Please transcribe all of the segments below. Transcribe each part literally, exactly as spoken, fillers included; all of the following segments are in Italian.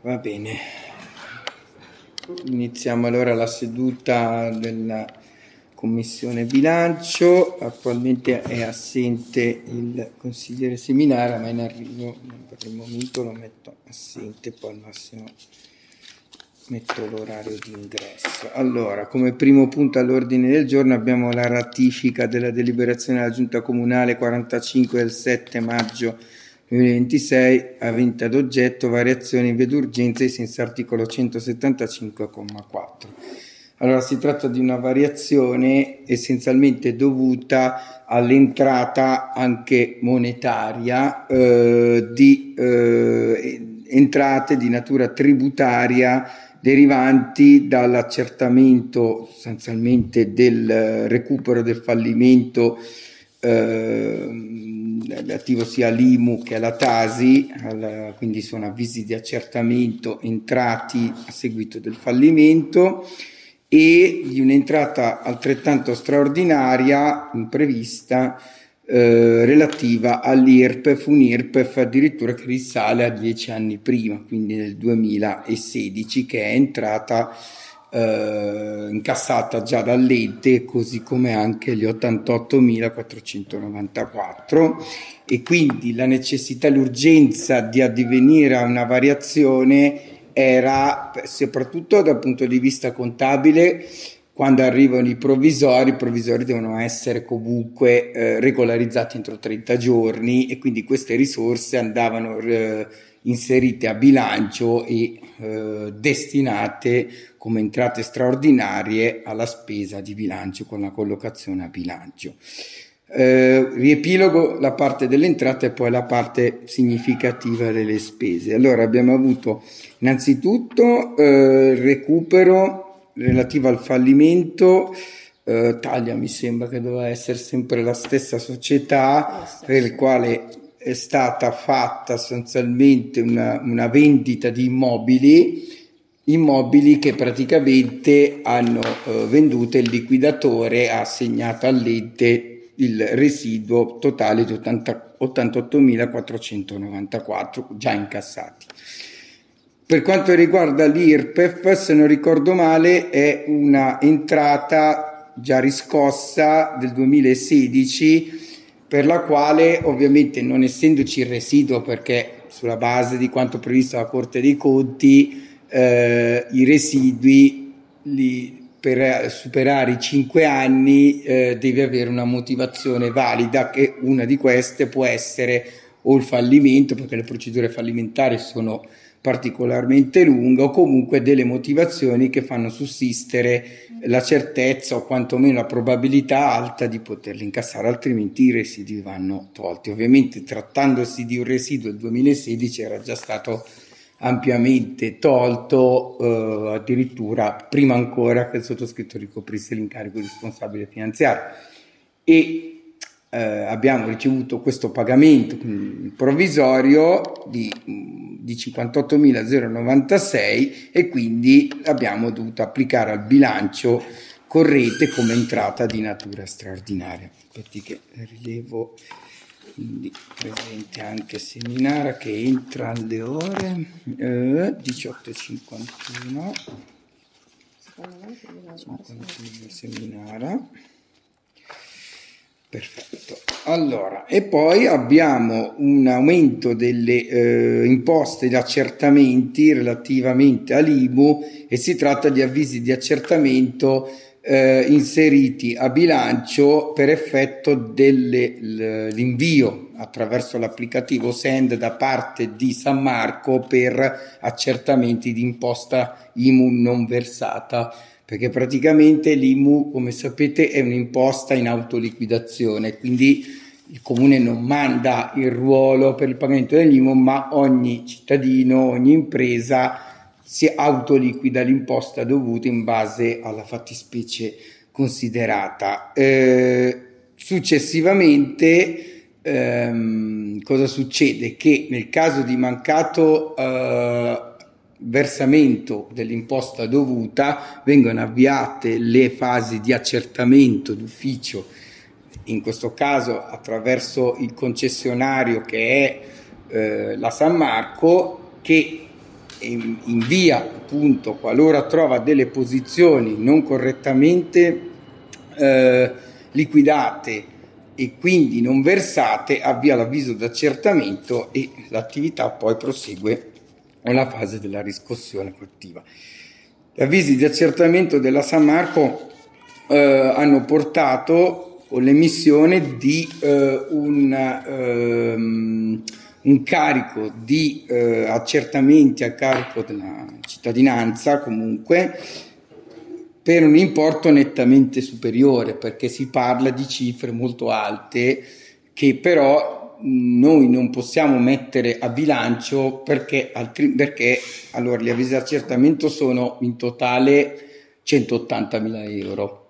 Va bene, iniziamo allora la seduta della Commissione Bilancio. Attualmente è assente il consigliere Seminara, ma in arrivo, per il momento lo metto assente, poi al massimo metto l'orario di ingresso. Allora, come primo punto all'ordine del giorno abbiamo la ratifica della deliberazione della Giunta Comunale quarantacinque del sette maggio duemilaventisei, avente ad oggetto variazioni in via d'urgenza ai sensi articolo centosettantacinque comma quattro. Allora, si tratta di una variazione essenzialmente dovuta all'entrata anche monetaria eh, di eh, entrate di natura tributaria derivanti dall'accertamento sostanzialmente del recupero del fallimento eh, relativo sia all'I M U che alla Tasi, alla, quindi sono avvisi di accertamento entrati a seguito del fallimento, e di un'entrata altrettanto straordinaria imprevista eh, relativa all'I R P E F, un I R P E F addirittura che risale a dieci anni prima, quindi nel duemilasedici, che è entrata eh, incassata già dall'ente, così come anche gli ottantottomilaquattrocentonovantaquattro, e quindi la necessità, l'urgenza di addivenire a una variazione era soprattutto dal punto di vista contabile. Quando arrivano i provvisori, i provvisori devono essere comunque eh, regolarizzati entro trenta giorni, e quindi queste risorse andavano eh, inserite a bilancio e eh, destinate come entrate straordinarie alla spesa di bilancio con la collocazione a bilancio. Eh, riepilogo la parte delle entrate e poi la parte significativa delle spese. Allora, abbiamo avuto innanzitutto eh, recupero relativo al fallimento. eh, Taglia mi sembra che doveva essere sempre la stessa società, per il quale è stata fatta sostanzialmente una, una vendita di immobili immobili che praticamente hanno eh, venduto, il liquidatore ha assegnato all'ente il residuo totale di ottantottomilaquattrocentonovantaquattro già incassati. Per quanto riguarda l'I R P E F, se non ricordo male, è una entrata già riscossa del duemilasedici, per la quale ovviamente, non essendoci il residuo, perché sulla base di quanto previsto dalla Corte dei Conti, eh, i residui li per superare i cinque anni eh, deve avere una motivazione valida, che una di queste può essere o il fallimento, perché le procedure fallimentari sono particolarmente lunghe, o comunque delle motivazioni che fanno sussistere la certezza o quantomeno la probabilità alta di poterli incassare, altrimenti i residui vanno tolti. Ovviamente, trattandosi di un residuo del duemilasedici, era già stato ampiamente tolto, eh, addirittura prima ancora che il sottoscritto ricoprisse l'incarico di responsabile finanziario, e eh, abbiamo ricevuto questo pagamento, quindi il provvisorio di, di cinquantottomilanorovantasei, e quindi abbiamo dovuto applicare al bilancio corrente come entrata di natura straordinaria. Aspetti che rilevo. Quindi presente anche Seminara, che entra alle ore eh, diciotto e cinquantuno. cinquantuno Seminara. Perfetto. Allora, e poi abbiamo un aumento delle eh, imposte di accertamenti relativamente all'I M U, e si tratta di avvisi di accertamento Eh, inseriti a bilancio per effetto dell'invio attraverso l'applicativo Send da parte di San Marco per accertamenti di imposta I M U non versata, perché praticamente l'I M U, come sapete, è un'imposta in autoliquidazione, quindi il comune non manda il ruolo per il pagamento dell'I M U, ma ogni cittadino, ogni impresa si autoliquida l'imposta dovuta in base alla fattispecie considerata. Eh, successivamente ehm, cosa succede? Che nel caso di mancato eh, versamento dell'imposta dovuta vengono avviate le fasi di accertamento d'ufficio, in questo caso attraverso il concessionario che è eh, la San Marco, che invia appunto, qualora trova delle posizioni non correttamente eh, liquidate e quindi non versate, avvia l'avviso d'accertamento e l'attività poi prosegue nella fase della riscossione collettiva. Gli avvisi di accertamento della San Marco eh, hanno portato con l'emissione di eh, un, ehm, un carico di eh, accertamenti a carico della cittadinanza comunque per un importo nettamente superiore, perché si parla di cifre molto alte che però noi non possiamo mettere a bilancio perché, altri, perché allora gli avvisi di accertamento sono in totale centottantamila euro.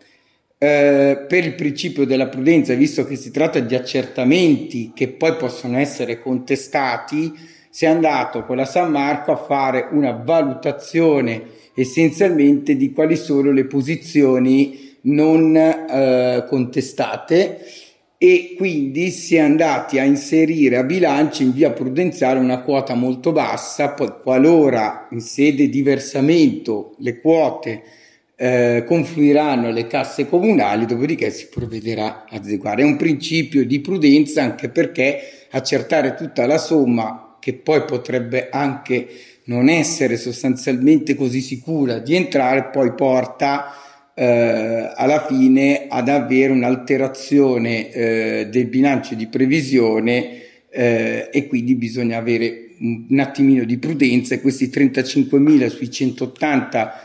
Eh, per il principio della prudenza, visto che si tratta di accertamenti che poi possono essere contestati, si è andato con la San Marco a fare una valutazione essenzialmente di quali sono le posizioni non eh, contestate, e quindi si è andati a inserire a bilancio in via prudenziale una quota molto bassa. Poi qualora in sede di versamento le quote eh, confluiranno alle casse comunali, dopodiché si provvederà ad adeguare. È un principio di prudenza, anche perché accertare tutta la somma, che poi potrebbe anche non essere sostanzialmente così sicura di entrare, poi porta eh, alla fine ad avere un'alterazione eh, del bilancio di previsione eh, e quindi bisogna avere un, un attimino di prudenza, e questi trentacinquemila sui centottanta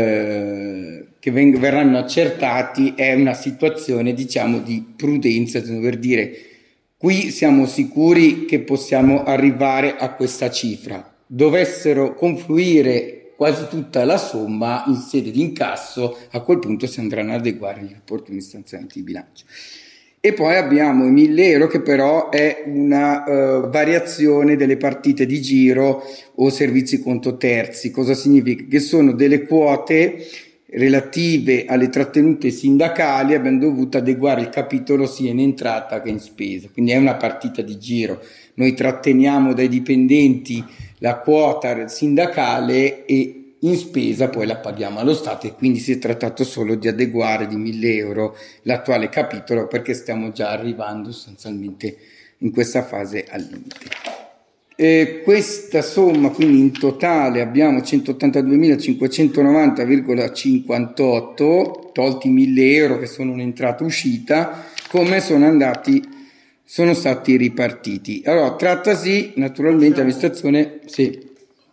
eh, che veng- verranno accertati è una situazione, diciamo, di prudenza, di dover dire qui siamo sicuri che possiamo arrivare a questa cifra. Dovessero confluire quasi tutta la somma in sede di incasso, a quel punto si andranno ad adeguare gli opportuni stanziamenti di bilancio. E poi abbiamo i mille euro, che però è una uh, variazione delle partite di giro o servizi conto terzi. Cosa significa? Che sono delle quote relative alle trattenute sindacali, abbiamo dovuto adeguare il capitolo sia in entrata che in spesa, quindi è una partita di giro. Noi tratteniamo dai dipendenti la quota sindacale e in spesa poi la paghiamo allo Stato, e quindi si è trattato solo di adeguare di mille euro l'attuale capitolo, perché stiamo già arrivando sostanzialmente in questa fase al limite. Eh, questa somma, quindi in totale abbiamo centottantaduemilacinquecentonovanta virgola cinquantotto, tolti mille euro che sono un'entrata uscita, come sono andati, sono stati ripartiti. Allora, trattasi naturalmente amministrazione, sì.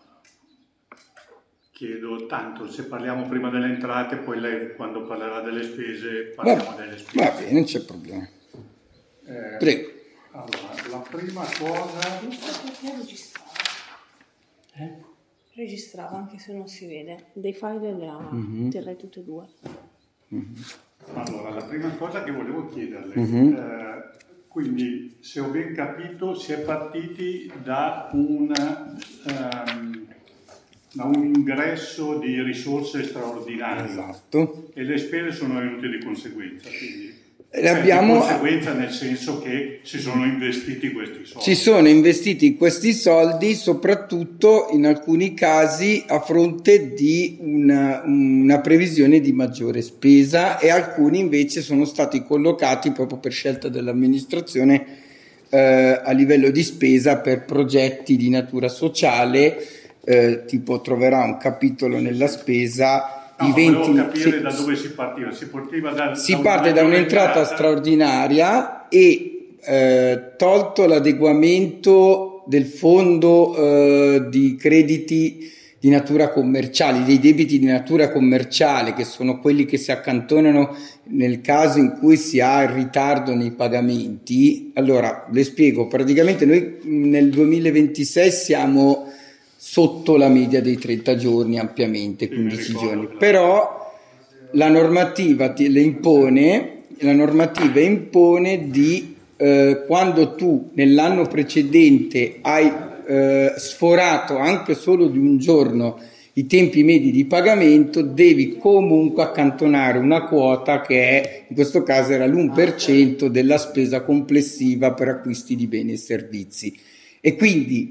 Chiedo tanto, se parliamo prima delle entrate, poi lei quando parlerà delle spese parliamo va, delle spese. Va bene, non c'è problema. Eh, Prego. Allora, la prima cosa... Registrava. Eh? Registrava, anche se non si vede. Dei file le ha mm-hmm. terrei tutte e due. Mm-hmm. Allora, la prima cosa che volevo chiederle, mm-hmm. eh, quindi se ho ben capito si è partiti da un, um, da un ingresso di risorse straordinarie. Esatto. E le spese sono venute di conseguenza, quindi... Abbiamo, di conseguenza, nel senso che si sono investiti questi soldi. Si sono investiti questi soldi soprattutto in alcuni casi a fronte di una, una previsione di maggiore spesa, e alcuni invece sono stati collocati proprio per scelta dell'amministrazione eh, a livello di spesa per progetti di natura sociale, eh, tipo troverà un capitolo nella spesa. No, I venti, volevo capire sì, da dove si partiva. Si, partiva da, si da parte da un'entrata straordinaria e eh, tolto l'adeguamento del fondo eh, di crediti di natura commerciale, dei debiti di natura commerciale, che sono quelli che si accantonano nel caso in cui si ha il ritardo nei pagamenti. Allora, le spiego, praticamente noi nel duemilaventisei siamo sotto la media dei trenta giorni ampiamente, quindici giorni, però la normativa ti le impone, la normativa impone di eh, quando tu nell'anno precedente hai eh, sforato anche solo di un giorno i tempi medi di pagamento, devi comunque accantonare una quota che è, in questo caso era l'uno per cento della spesa complessiva per acquisti di beni e servizi, e quindi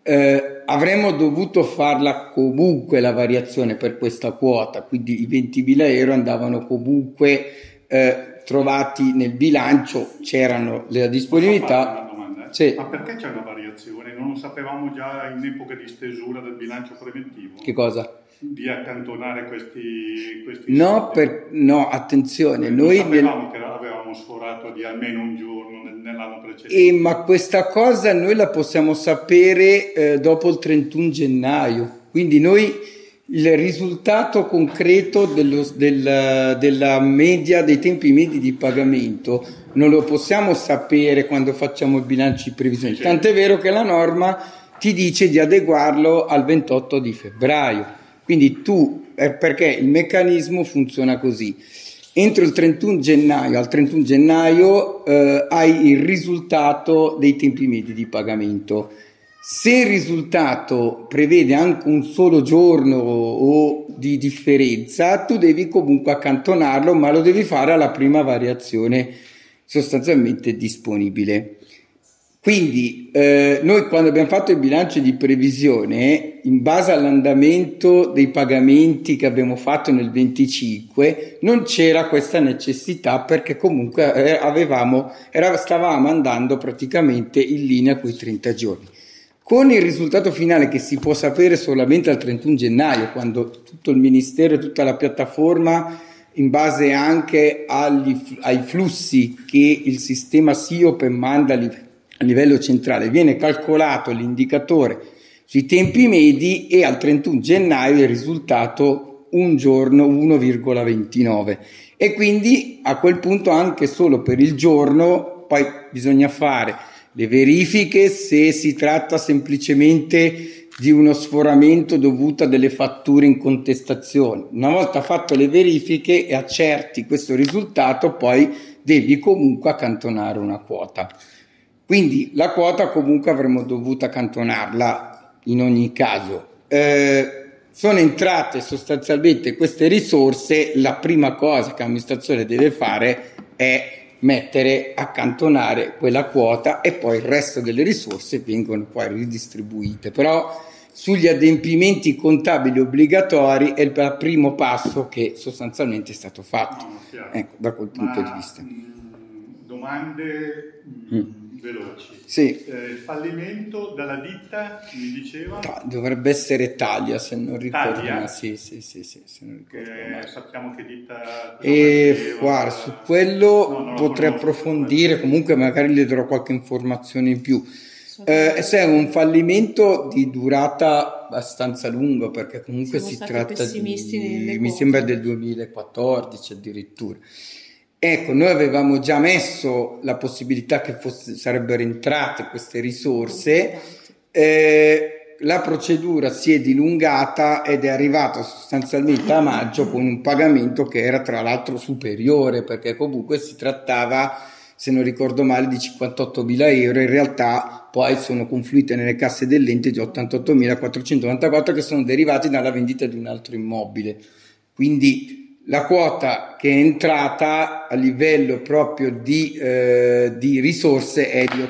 eh, avremmo dovuto farla comunque la variazione per questa quota, quindi i ventimila euro andavano comunque eh, trovati nel bilancio, c'erano le disponibilità. Una domanda, eh? Sì. Ma perché c'è una variazione? Non lo sapevamo già in epoca di stesura del bilancio preventivo? Che cosa? Di accantonare questi, questi no, per, no, attenzione, non noi sapevamo nel... che avevamo sforato di almeno un giorno nell'anno precedente. E, ma questa cosa noi la possiamo sapere eh, dopo il trentuno gennaio, quindi noi il risultato concreto dello, del, della media, dei tempi medi di pagamento non lo possiamo sapere quando facciamo i bilanci di previsione, tant'è vero che la norma ti dice di adeguarlo al ventotto di febbraio. Quindi tu, perché il meccanismo funziona così, entro il trentuno gennaio, al trentuno gennaio eh, hai il risultato dei tempi medi di pagamento. Se il risultato prevede anche un solo giorno o di differenza, tu devi comunque accantonarlo, ma lo devi fare alla prima variazione sostanzialmente disponibile. Quindi eh, noi quando abbiamo fatto il bilancio di previsione, in base all'andamento dei pagamenti che abbiamo fatto nel venticinque, non c'era questa necessità perché comunque eh, avevamo, era, stavamo andando praticamente in linea con i trenta giorni. Con il risultato finale che si può sapere solamente al trentuno gennaio, quando tutto il Ministero e tutta la piattaforma, in base anche agli, ai flussi che il sistema SIOP manda a livello centrale, viene calcolato l'indicatore sui tempi medi e al trentuno gennaio è risultato un giorno uno virgola ventinove e quindi a quel punto anche solo per il giorno poi bisogna fare le verifiche se si tratta semplicemente di uno sforamento dovuto a delle fatture in contestazione. Una volta fatto le verifiche e accerti questo risultato, poi devi comunque accantonare una quota. Quindi la quota comunque avremmo dovuto accantonarla in ogni caso. Eh, sono entrate sostanzialmente queste risorse, la prima cosa che l'amministrazione deve fare è mettere, accantonare quella quota e poi il resto delle risorse vengono poi ridistribuite. Però sugli adempimenti contabili obbligatori è il primo passo che sostanzialmente è stato fatto. No, ecco, da quel Ma, punto di vista. Mh, domande mh, mm. veloci. Sì. Eh, il fallimento dalla ditta, mi diceva? Ta- dovrebbe essere Taglia, se non ricordo. Taglia? Sì, sì, sì, sì, se non ricordo che sappiamo che ditta... E guarda, su quello no, potrei conosco, approfondire, comunque magari le darò qualche informazione in più. Eh, se è un fallimento di durata abbastanza lunga, perché comunque Siamo si stati tratta pessimisti di, nelle mi quote. sembra del duemilaquattordici addirittura. Ecco, noi avevamo già messo la possibilità che fosse, sarebbero entrate queste risorse, eh, la procedura si è dilungata ed è arrivata sostanzialmente a maggio con un pagamento che era tra l'altro superiore, perché comunque si trattava, se non ricordo male, di cinquantottomila euro, in realtà poi sono confluite nelle casse dell'ente di ottantottomilaquattrocentonovantaquattro che sono derivati dalla vendita di un altro immobile. Quindi la quota che è entrata a livello proprio di, eh, di risorse è di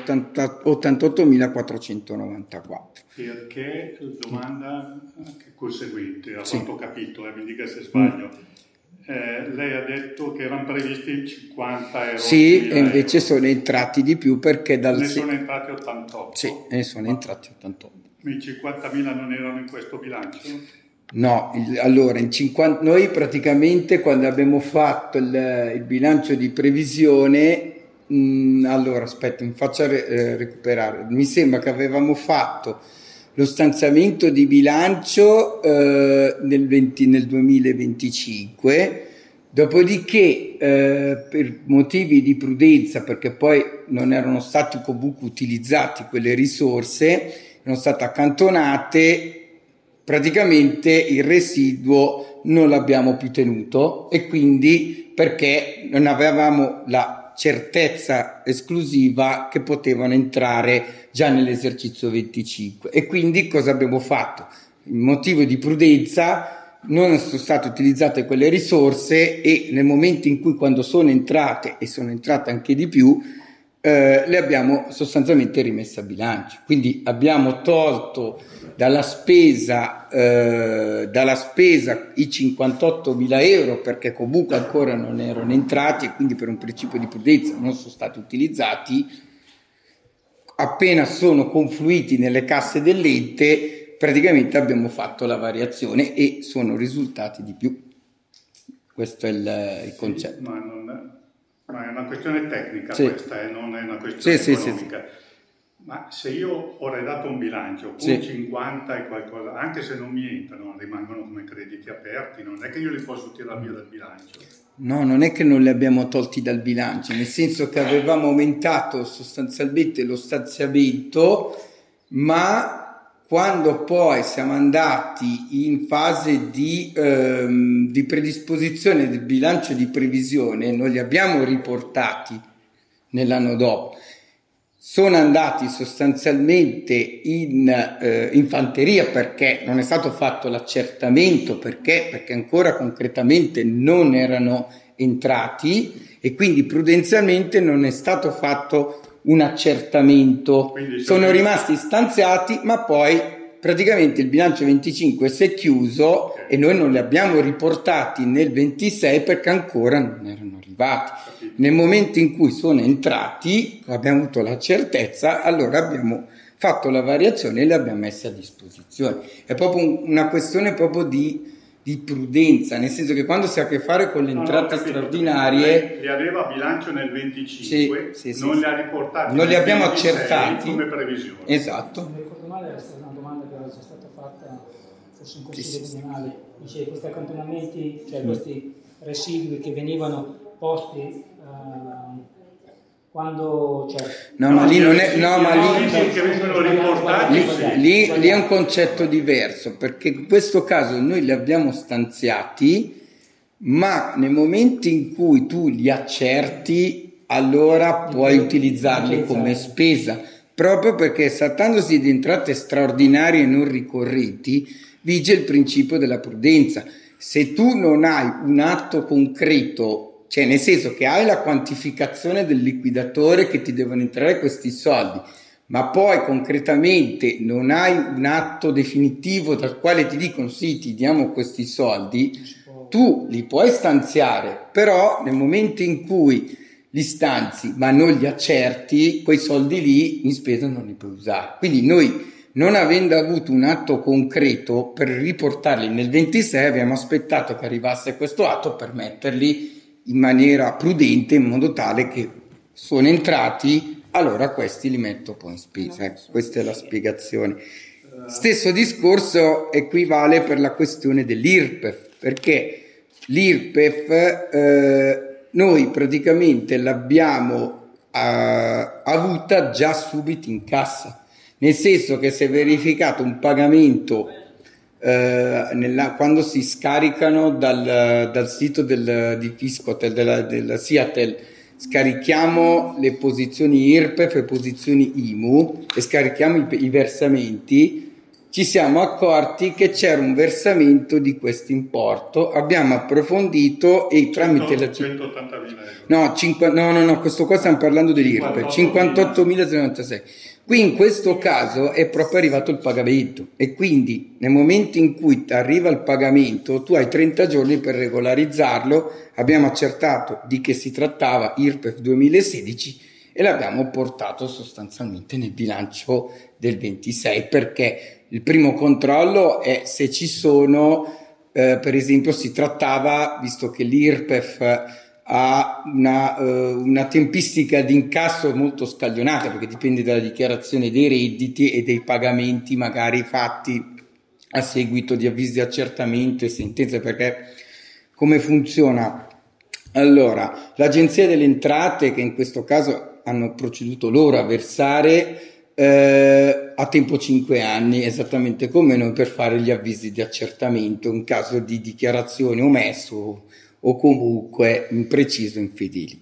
ottantottomilaquattrocentonovantaquattro. Perché, domanda conseguente, a sì. quanto ho capito, eh, mi dica se sbaglio, mm. eh, lei ha detto che erano previsti cinquanta euro. Sì, e invece euro. Sono entrati di più perché dal... Ne sono entrati ottantotto? Sì, ne sono entrati ottantotto. I cinquantamila non erano in questo bilancio? No, il, allora in cinquanta, noi praticamente quando abbiamo fatto il, il bilancio di previsione, mh, allora aspetta, mi faccio re, eh, recuperare, mi sembra che avevamo fatto lo stanziamento di bilancio eh, nel, venti, nel duemilaventicinque, dopodiché eh, per motivi di prudenza, perché poi non erano stati comunque utilizzati quelle risorse, erano state accantonate. Praticamente il residuo non l'abbiamo più tenuto e quindi perché non avevamo la certezza esclusiva che potevano entrare già nell'esercizio venticinque e quindi cosa abbiamo fatto? In motivo di prudenza non sono state utilizzate quelle risorse e nel momento in cui quando sono entrate e sono entrate anche di più eh, le abbiamo sostanzialmente rimesse a bilancio. Quindi abbiamo tolto dalla spesa, eh, dalla spesa i cinquantottomila euro, perché comunque ancora non erano entrati e quindi per un principio di prudenza non sono stati utilizzati. Appena sono confluiti nelle casse dell'ente, praticamente abbiamo fatto la variazione e sono risultati di più. Questo è il, il concetto. Sì, ma, non è, ma è una questione tecnica, sì. Questa, eh, non è una questione sì, economica. Sì, sì. Ma se io ho redatto un bilancio con sì. cinquanta e qualcosa, anche se non mi entrano, rimangono come crediti aperti, non è che io li posso tirare via dal bilancio. No, non è che non li abbiamo tolti dal bilancio, nel senso che avevamo aumentato sostanzialmente lo stanziamento, ma quando poi siamo andati in fase di, ehm, di predisposizione del bilancio di previsione, non li abbiamo riportati nell'anno dopo. Sono andati sostanzialmente in eh, infanteria perché non è stato fatto l'accertamento, perché? Perché ancora concretamente non erano entrati e quindi prudenzialmente non è stato fatto un accertamento. Quindi sono rimasti stanziati, ma poi praticamente il bilancio venticinque si è chiuso okay. E noi non li abbiamo riportati nel ventisei perché ancora non erano arrivati. Nel momento in cui sono entrati, abbiamo avuto la certezza, allora abbiamo fatto la variazione e le abbiamo messe a disposizione. È proprio una questione proprio di, di prudenza, nel senso che quando si ha a che fare con le no, entrate no, straordinarie... Li aveva a bilancio nel venticinque, sì, sì, non sì, li ha riportati non nel li abbiamo ventisei accertati come previsione. Esatto. Se non mi ricordo male era stata una domanda che era già stata fatta forse in consiglio comunale, dice questi accantonamenti, cioè questi residui che venivano posti uh, quando cioè, no, no ma lì non è no ma lì, che vengono riportati lì, lì, lì è un concetto diverso, perché in questo caso noi li abbiamo stanziati, ma nel momento in cui tu li accerti allora puoi utilizzarli come spesa, proprio perché trattandosi di entrate straordinarie e non ricorrenti vige il principio della prudenza. Se tu non hai un atto concreto, cioè nel senso che hai la quantificazione del liquidatore che ti devono entrare questi soldi, ma poi concretamente non hai un atto definitivo dal quale ti dicono sì, ti diamo questi soldi, tu li puoi stanziare, però nel momento in cui li stanzi ma non li accerti, quei soldi lì in spesa non li puoi usare. Quindi noi, non avendo avuto un atto concreto per riportarli nel ventisei, abbiamo aspettato che arrivasse questo atto per metterli in maniera prudente, in modo tale che sono entrati, allora questi li metto poi in spesa. Ecco, questa è la spiegazione. Stesso discorso equivale per la questione dell'I R P E F, perché l'I R P E F eh, noi praticamente l'abbiamo eh, avuta già subito in cassa. Nel senso che si è verificato un pagamento eh, nella, quando si scaricano dal, dal sito del, di Fiscotel, della, della Siatel, scarichiamo le posizioni I R P E F e posizioni I M U e scarichiamo i, i versamenti, ci siamo accorti che c'era un versamento di questo importo, abbiamo approfondito e tramite la centottantamila euro. No, cinque, no, no, no, questo qua stiamo parlando dell'I R P E F, cinquantottomilasettantasei. Qui in questo caso è proprio arrivato il pagamento e quindi nel momento in cui arriva il pagamento tu hai trenta giorni per regolarizzarlo. Abbiamo accertato di che si trattava, I R P E F duemilasedici, e l'abbiamo portato sostanzialmente nel bilancio del ventisei, perché il primo controllo è se ci sono, eh, per esempio si trattava, visto che l'I R P E F ha una, uh, una tempistica di incasso molto scaglionata, perché dipende dalla dichiarazione dei redditi e dei pagamenti magari fatti a seguito di avvisi di accertamento e sentenze, perché come funziona? Allora, l'Agenzia delle Entrate, che in questo caso hanno proceduto loro a versare, eh, a tempo cinque anni, esattamente come noi, per fare gli avvisi di accertamento in caso di dichiarazione omesso o comunque impreciso, infedeli.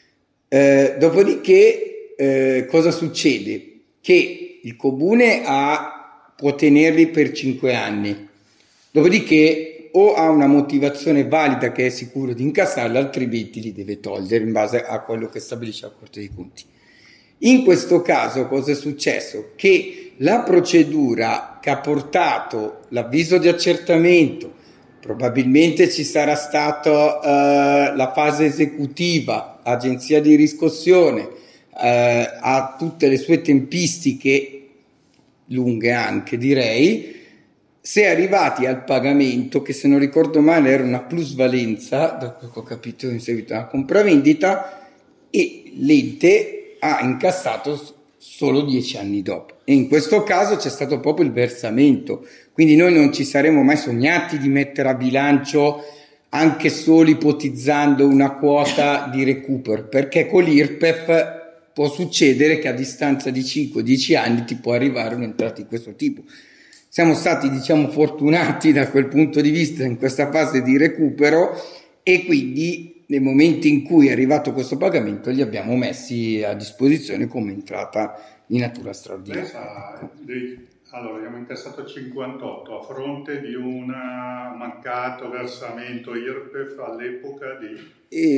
Eh, dopodiché eh, cosa succede? Che il comune ha, può tenerli per cinque anni, dopodiché o ha una motivazione valida che è sicuro di incassarli, altrimenti li deve togliere in base a quello che stabilisce la Corte dei Conti. In questo caso cosa è successo? Che la procedura che ha portato l'avviso di accertamento, probabilmente ci sarà stata eh, la fase esecutiva, agenzia di riscossione, eh, ha tutte le sue tempistiche lunghe anche direi, si è arrivati al pagamento che, se non ricordo male, era una plusvalenza, da quello che ho capito in seguito alla compravendita, e l'ente ha incassato solo dieci anni dopo. E in questo caso c'è stato proprio il versamento, quindi noi non ci saremmo mai sognati di mettere a bilancio, anche solo ipotizzando una quota di recupero, perché con l'I R P E F può succedere che a distanza di cinque dieci anni ti può arrivare un'entrata di questo tipo. Siamo stati, diciamo, fortunati da quel punto di vista in questa fase di recupero, e quindi nel momento in cui è arrivato questo pagamento li abbiamo messi a disposizione come entrata di natura straordinaria. Allora, abbiamo incassato cinquantotto a fronte di un mancato versamento I R P E F all'epoca di...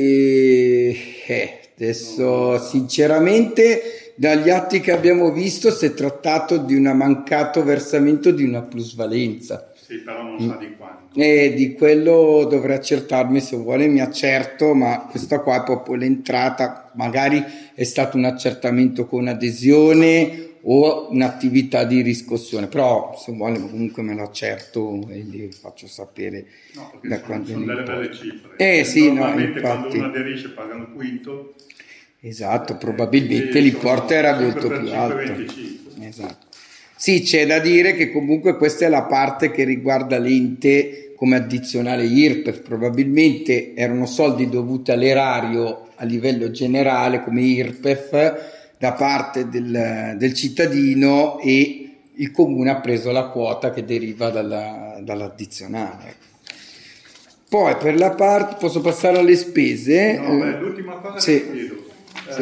E, eh, adesso no. Sinceramente dagli atti che abbiamo visto si è trattato di un mancato versamento di una plusvalenza. Sì, però non sa di quanto. E di quello dovrei accertarmi, se vuole mi accerto, ma questa qua è proprio l'entrata, magari è stato un accertamento con adesione o un'attività di riscossione, però se vuole comunque me lo accerto e gli faccio sapere. No, perché da sono, quanto sono delle belle cifre. Eh sì, normalmente no, infatti, quando uno aderisce paga un quinto. Esatto, probabilmente eh, l'importo era molto più alto. Esatto. Sì, c'è da dire che comunque questa è la parte che riguarda l'ente come addizionale I R P E F, probabilmente erano soldi dovuti all'erario a livello generale come I R P E F da parte del, del cittadino, e il comune ha preso la quota che deriva dalla, dall'addizionale. Poi per la parte, posso passare alle spese? No, beh, l'ultima cosa sì. che chiedo. Sì.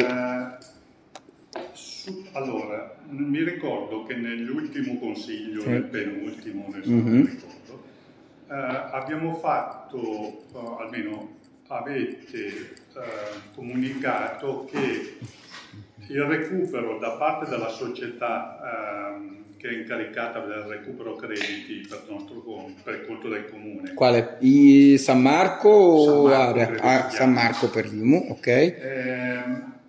Eh, su, allora, mi ricordo che nell'ultimo consiglio, sì. nel penultimo, adesso mm-hmm. non mi ricordo, eh, abbiamo fatto, uh, almeno avete uh, comunicato che il recupero da parte della società um, che è incaricata del recupero crediti per il nostro conto, per il conto del comune. Quale? I San Marco San o Marco, area? Ah, San Marco per l'I M U, ok. Eh,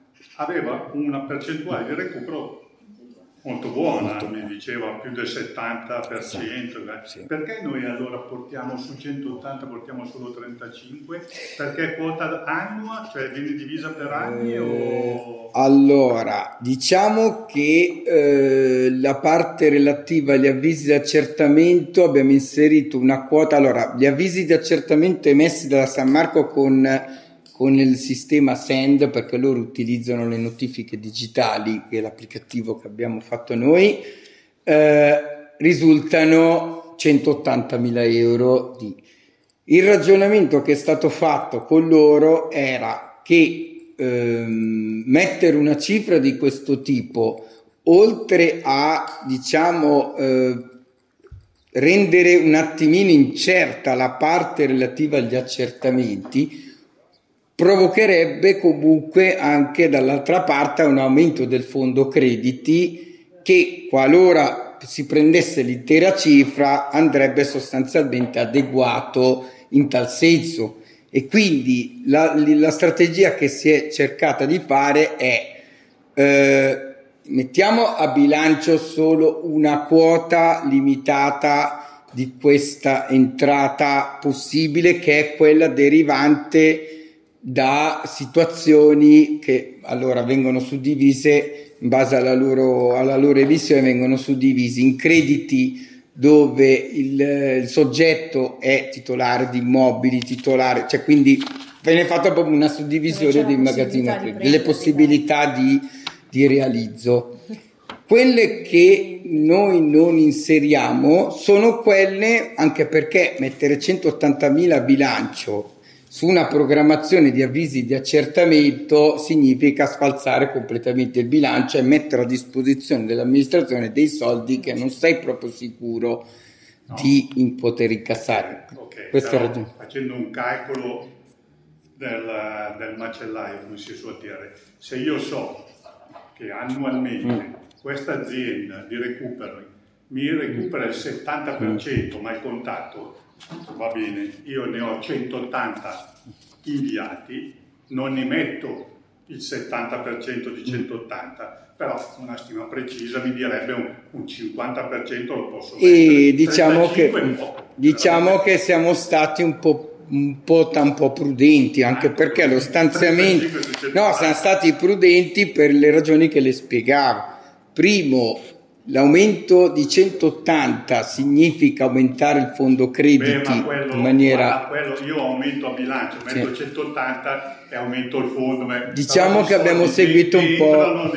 aveva una percentuale di recupero molto buona, molto mi diceva più del settanta per cento. Sì. Perché noi allora portiamo su centottanta, portiamo solo trentacinque? Perché è quota annua, cioè viene divisa per anni eh, o... Allora, diciamo che eh, la parte relativa agli avvisi di accertamento abbiamo inserito una quota. Allora, gli avvisi di accertamento emessi dalla San Marco con... con il sistema Send, perché loro utilizzano le notifiche digitali, che è l'applicativo che abbiamo fatto noi, eh, risultano centottantamila euro di. Il ragionamento che è stato fatto con loro era che ehm, mettere una cifra di questo tipo, oltre a, diciamo, eh, rendere un attimino incerta la parte relativa agli accertamenti, provocherebbe comunque anche dall'altra parte un aumento del fondo crediti che, qualora si prendesse l'intera cifra, andrebbe sostanzialmente adeguato in tal senso. E quindi la, la strategia che si è cercata di fare è eh, mettiamo a bilancio solo una quota limitata di questa entrata possibile, che è quella derivante da situazioni che allora vengono suddivise in base alla loro, alla loro emissione, vengono suddivisi in crediti dove il, il soggetto è titolare di immobili, titolare, cioè quindi viene fatta proprio una suddivisione dei magazzini, di delle possibilità di, di realizzo. Quelle che noi non inseriamo sono quelle, anche perché mettere centottantamila a bilancio su una programmazione di avvisi di accertamento significa sfalsare completamente il bilancio e mettere a disposizione dell'amministrazione dei soldi che non sei proprio sicuro no. di in poter incassare. Okay, Questa però, è ragione. Facendo un calcolo del, del macellaio, come si suol dire, se io so che annualmente mm. questa azienda di recupero mi recupera il settanta per cento, ma il contatto va bene, io ne ho centottanta inviati, non ne metto il settanta per cento di centottanta, però una stima precisa mi direbbe un, un cinquanta per cento lo posso mettere. E diciamo che, poco, diciamo che siamo stati un po', un po' un po' prudenti, anche ah, perché lo stanziamento... No, siamo stati prudenti per le ragioni che le spiegavo. Primo, l'aumento di centottanta significa aumentare il fondo crediti. Beh, ma quello, in maniera... ma quello io aumento a bilancio, metto sì. centottanta e aumento il fondo. Diciamo che abbiamo seguito un po'...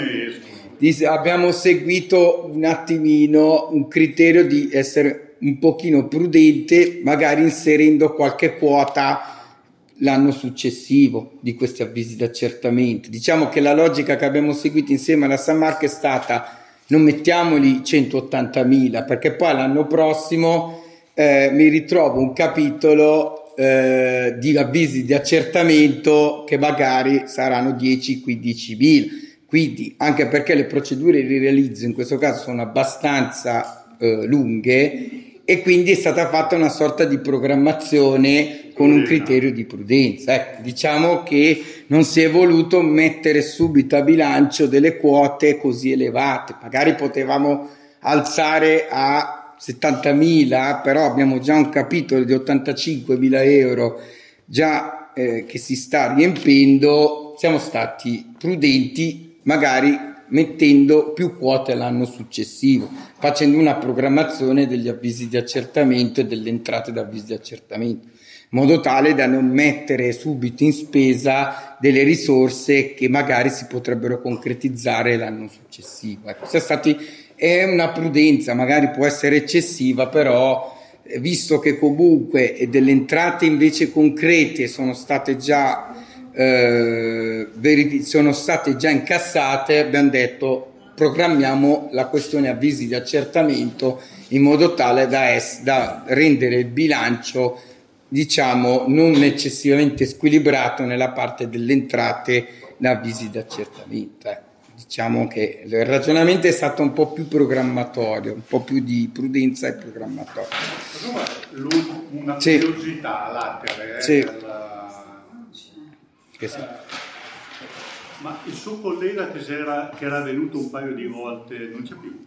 Abbiamo seguito un attimino un criterio di essere un pochino prudente, magari inserendo qualche quota l'anno successivo di questi avvisi di accertamento. Diciamo che la logica che abbiamo seguito insieme alla San Marco è stata: non mettiamoli centottantamila, perché poi l'anno prossimo eh, mi ritrovo un capitolo eh, di avvisi di accertamento che magari saranno dieci quindici mila. Quindi, anche perché le procedure di realizzo in questo caso sono abbastanza eh, lunghe, e quindi è stata fatta una sorta di programmazione con un criterio di prudenza. Ecco, diciamo che non si è voluto mettere subito a bilancio delle quote così elevate. Magari potevamo alzare a settantamila, però abbiamo già un capitolo di ottantacinquemila euro già eh, che si sta riempendo. Siamo stati prudenti, magari mettendo più quote l'anno successivo, facendo una programmazione degli avvisi di accertamento e delle entrate da avvisi di accertamento, in modo tale da non mettere subito in spesa delle risorse che magari si potrebbero concretizzare l'anno successivo. Ecco, sia stati, è una prudenza, magari può essere eccessiva, però visto che comunque delle entrate invece concrete sono state già Eh, verific- sono state già incassate, abbiamo detto programmiamo la questione avvisi di accertamento in modo tale da, es- da rendere il bilancio, diciamo, non eccessivamente squilibrato nella parte delle entrate da avvisi di accertamento. Eh. Diciamo che il ragionamento è stato un po' più programmatorio, un po' più di prudenza e programmatorio. Una curiosità sì. latere eh, sì. alla... Sì. Ma il suo collega che era, che era venuto un paio di volte non c'è più?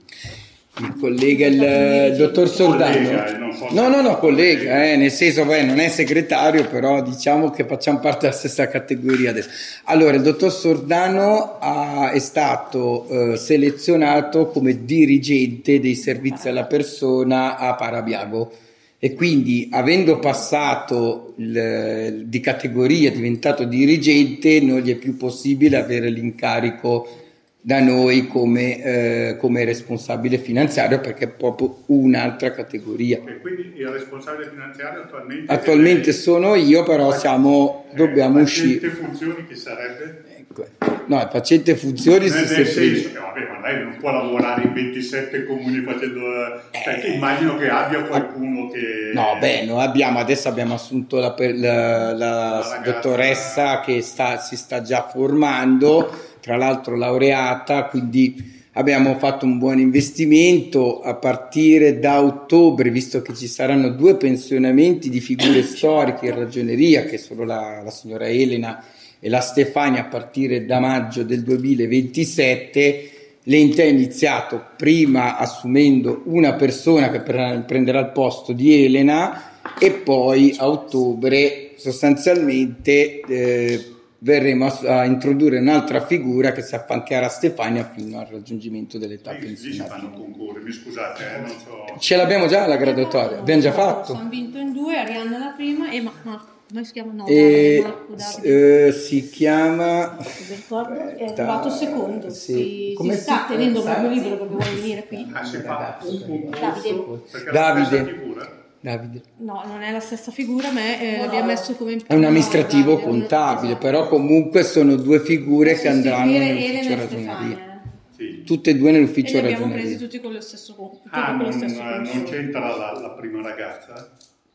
Il collega, il, il dottor Sordano? Collega, non so no, no, no, collega, eh, nel senso, beh, non è segretario, però diciamo che facciamo parte della stessa categoria adesso. Allora, il dottor Sordano ha, è stato eh, selezionato come dirigente dei servizi alla persona a Parabiago. E quindi, avendo passato il, di categoria, diventato dirigente, non gli è più possibile avere l'incarico da noi come, eh, come responsabile finanziario, perché è proprio un'altra categoria. E quindi il responsabile finanziario attualmente? Attualmente è... sono io, però siamo, eh, dobbiamo uscire. Facente funzioni chi sarebbe? Ecco. No, il facente funzioni nel, si nel senso che vabbè, ma lei non può lavorare in ventisette comuni facendo eh, immagino che abbia qualcuno che no beh noi abbiamo adesso abbiamo assunto la, la, la, la dottoressa che sta, si sta già formando, tra l'altro laureata, quindi abbiamo fatto un buon investimento. A partire da ottobre, visto che ci saranno due pensionamenti di figure storiche in ragioneria, che sono la, la signora Elena e la Stefania, a partire da maggio del duemilaventisette, l'ente ha iniziato prima assumendo una persona che prenderà il posto di Elena, e poi a ottobre sostanzialmente eh, verremo a, a introdurre un'altra figura che si affiancherà a Stefania fino al raggiungimento dell'età pensionabile. Si fanno concorsi, mi scusate, eh, non so. Ce l'abbiamo già la graduatoria, abbiamo già fatto. Hanno vinto in due, Arianna la prima e Marco. Come si chiama? No, e, Marco, Davide. Eh, si chiama Aspetta, è arrivato secondo, sì. si, Come si sta si... tenendo proprio libero perché vuole venire qui. Ah, si fa un Davide. Davide. Davide. No, non è la stessa figura, ma è, eh, l'abbiamo messo come è un amministrativo contabile, esatto. Però comunque sono due figure che andranno nell'ufficio ragioneria. Sì. Tutte e due nell'ufficio ragioneria. Li abbiamo presi tutti con lo stesso compito. Ah, con non, lo stesso non c'entra la, la prima ragazza?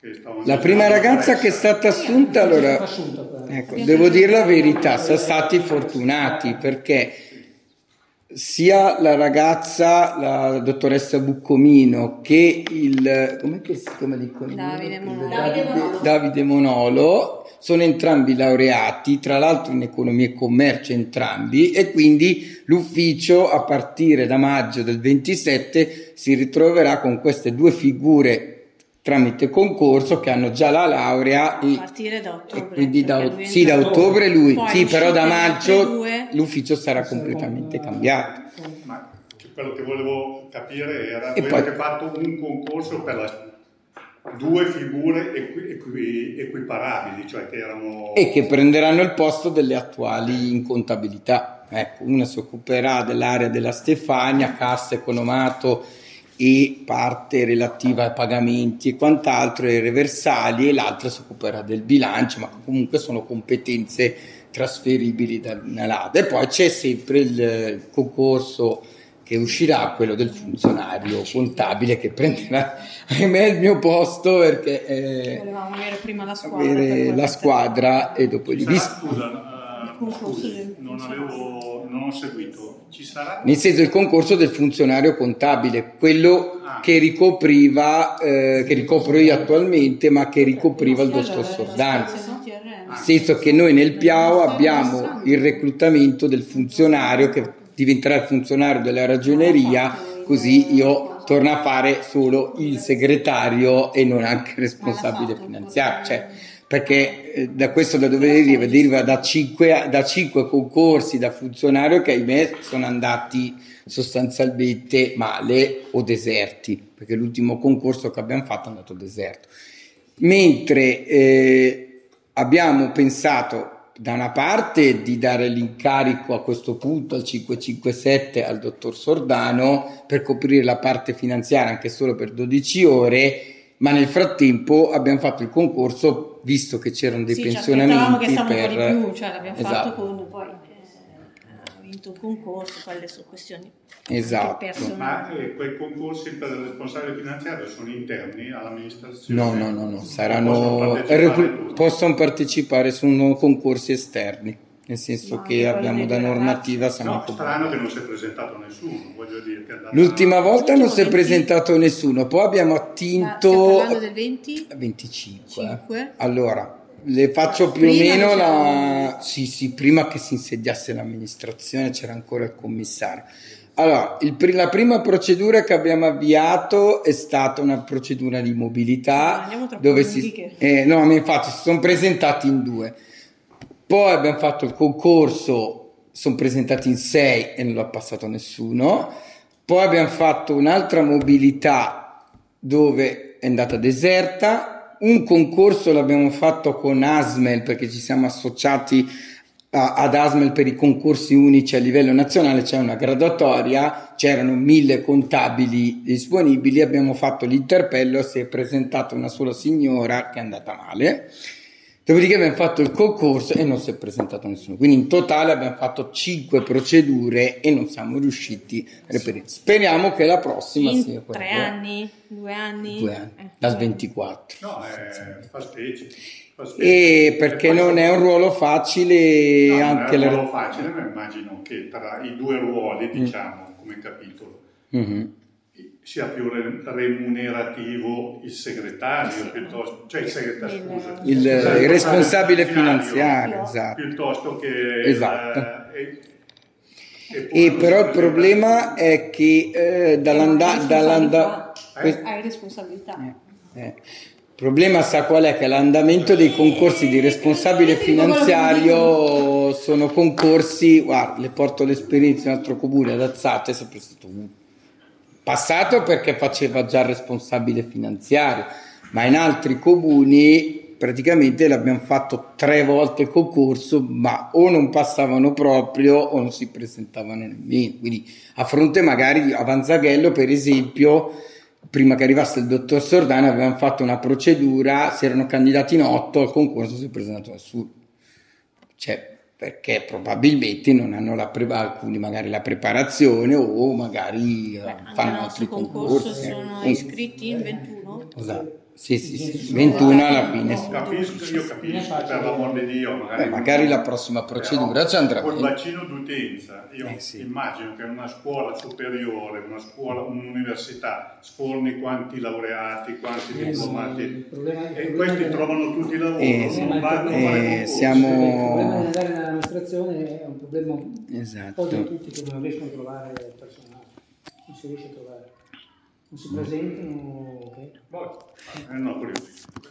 La prima ragazza che è stata assunta, allora, ecco, devo dire la verità, sono stati fortunati perché sia la ragazza, la dottoressa Buccomino, che il, com'è che si chiama di Davide Monolo. Davide, Davide Monolo, sono entrambi laureati, tra l'altro in economia e commercio entrambi, e quindi l'ufficio a partire da maggio del ventisette si ritroverà con queste due figure tramite concorso che hanno già la laurea a partire da ottobre, e quindi da, sì, da ottobre. ottobre lui, Poi sì, però da uscite maggio due. l'ufficio sarà completamente cambiato. Ma quello che volevo capire era E voi poi- avete fatto un concorso per la, due figure equi- equi- equiparabili, cioè che erano... E che prenderanno il posto delle attuali in contabilità. Ecco, una si occuperà dell'area della Stefania, cassa, economato e parte relativa ai pagamenti e quant'altro, e reversali, e l'altra si occuperà del bilancio, ma comunque sono competenze trasferibili da una all'altra. E poi c'è sempre il concorso che uscirà, quello del funzionario contabile, che prenderà ahimè il mio posto, perché eh, Volevamo avere prima la squadra. per avere poi la mettere- squadra e dopo Ci di sarà, scusa, eh, concorso scusi, del non, avevo, non ho seguito. Ci sarà... nel senso il concorso del funzionario contabile, quello Ah. che ricopriva, eh, che ricopro io attualmente, ma che ricopriva il dottor Sordano. Nel senso che noi nel Piao abbiamo il reclutamento del funzionario che diventerà il funzionario della ragioneria, così io torno a fare solo il segretario e non anche il responsabile finanziario, cioè, perché eh, da questo da dove deriva? Deriva da cinque, da cinque concorsi da funzionario che ahimè sono andati sostanzialmente male o deserti, perché l'ultimo concorso che abbiamo fatto è andato deserto. Mentre eh, abbiamo pensato da una parte di dare l'incarico a questo punto al cinquecentocinquantasette al dottor Sordano per coprire la parte finanziaria anche solo per dodici ore, ma nel frattempo abbiamo fatto il concorso, visto che c'erano dei sì, pensionamenti che per... un po' di più, cioè l'abbiamo Esatto. fatto con poi eh, ha vinto il concorso, quelle sono questioni Esatto. personali. Ma eh, quei concorsi per il responsabile finanziario sono interni all'amministrazione? No, no, no, no, Possono saranno partecipare tutti? possono partecipare, sono concorsi esterni, nel senso Ma che anche abbiamo quelli da dei normativa ragazzi. siamo No, coperti. strano che non si è presentato nessuno, voglio dire che è andata... L'ultima volta non si è venti presentato nessuno, poi abbiamo Ma stiamo attinto parlando del venti? venticinque. Cinque? Allora, le faccio più Prima o meno diciamo- la... Sì, sì, prima che si insediasse l'amministrazione c'era ancora il commissario. Allora, il pri- la prima procedura che abbiamo avviato è stata una procedura di No, mobilità andiamo troppo dove lunghi si... che- eh, no, ma infatti si sono presentati in due. Poi abbiamo fatto il concorso, sono presentati in sei e non l'ha passato nessuno. Poi abbiamo fatto un'altra mobilità dove è andata deserta. Un concorso l'abbiamo fatto con Asmel perché ci siamo associati a- ad Asmel per i concorsi unici a livello nazionale, c'è una graduatoria, c'erano mille contabili disponibili, abbiamo fatto l'interpello, si è presentata una sola signora che è andata male. Dopodiché abbiamo fatto il concorso e non si è presentato nessuno. Quindi in totale abbiamo fatto cinque procedure e non siamo riusciti a reperire. Speriamo che la prossima In sia quella. tre anni? Due anni? Due anni, Eh, dal due anni. ventiquattro. No, eh, fa specie. fa specie. E perché E poi- non è un ruolo facile No, anche non è un la... ruolo facile, ma immagino che tra i due ruoli, diciamo, come capitolo, Mhm. sia più re- remunerativo il segretario piuttosto, cioè il segretario, Il- scusa, Il, scusate, il responsabile finanziario, finanziario, esatto. piuttosto che Esatto. eh, e, e E poi però il lo problema è che eh, dall'anda- Hai dall'anda- responsabilità. quest- Hai responsabilità. eh, eh. Il problema sa qual è? Che l'andamento dei concorsi di responsabile finanziario sono concorsi, guarda, le porto l'esperienza in un altro comune, ad Azzate è sempre stato un passato perché faceva già il responsabile finanziario, ma in altri comuni praticamente l'abbiamo fatto tre volte il concorso, ma o non passavano proprio o non si presentavano nemmeno. Quindi a fronte magari di Avanzaghello, per esempio, prima che arrivasse il dottor Sordano avevamo fatto una procedura, si erano candidati in otto, al concorso si è presentato nessuno, cioè perché probabilmente non hanno la pre- alcuni magari la preparazione o magari eh, Beh, anche fanno al nostro altri concorso concorsi. sono eh. iscritti in ventuno? Esatto. Sì, sì, sì, ventuno alla fine. No, capisco, io capisco, per l'amor di Dio. Magari, Beh, magari la prossima procedura ci andrà col bene. bacino d'utenza, io Eh, sì. immagino che una scuola superiore, una scuola, un'università sforni quanti laureati, quanti Eh, diplomati, il problema- il e problema questi è- trovano tutti lavoro, Eh, sì. non vanno a Eh, fare concorsi. siamo- Il problema di andare nell'amministrazione è un problema un Esatto. po' di tutti che non riescono a trovare personale, non si riesce a trovare, non si presentano. ok. Boh, eh, no, curioso.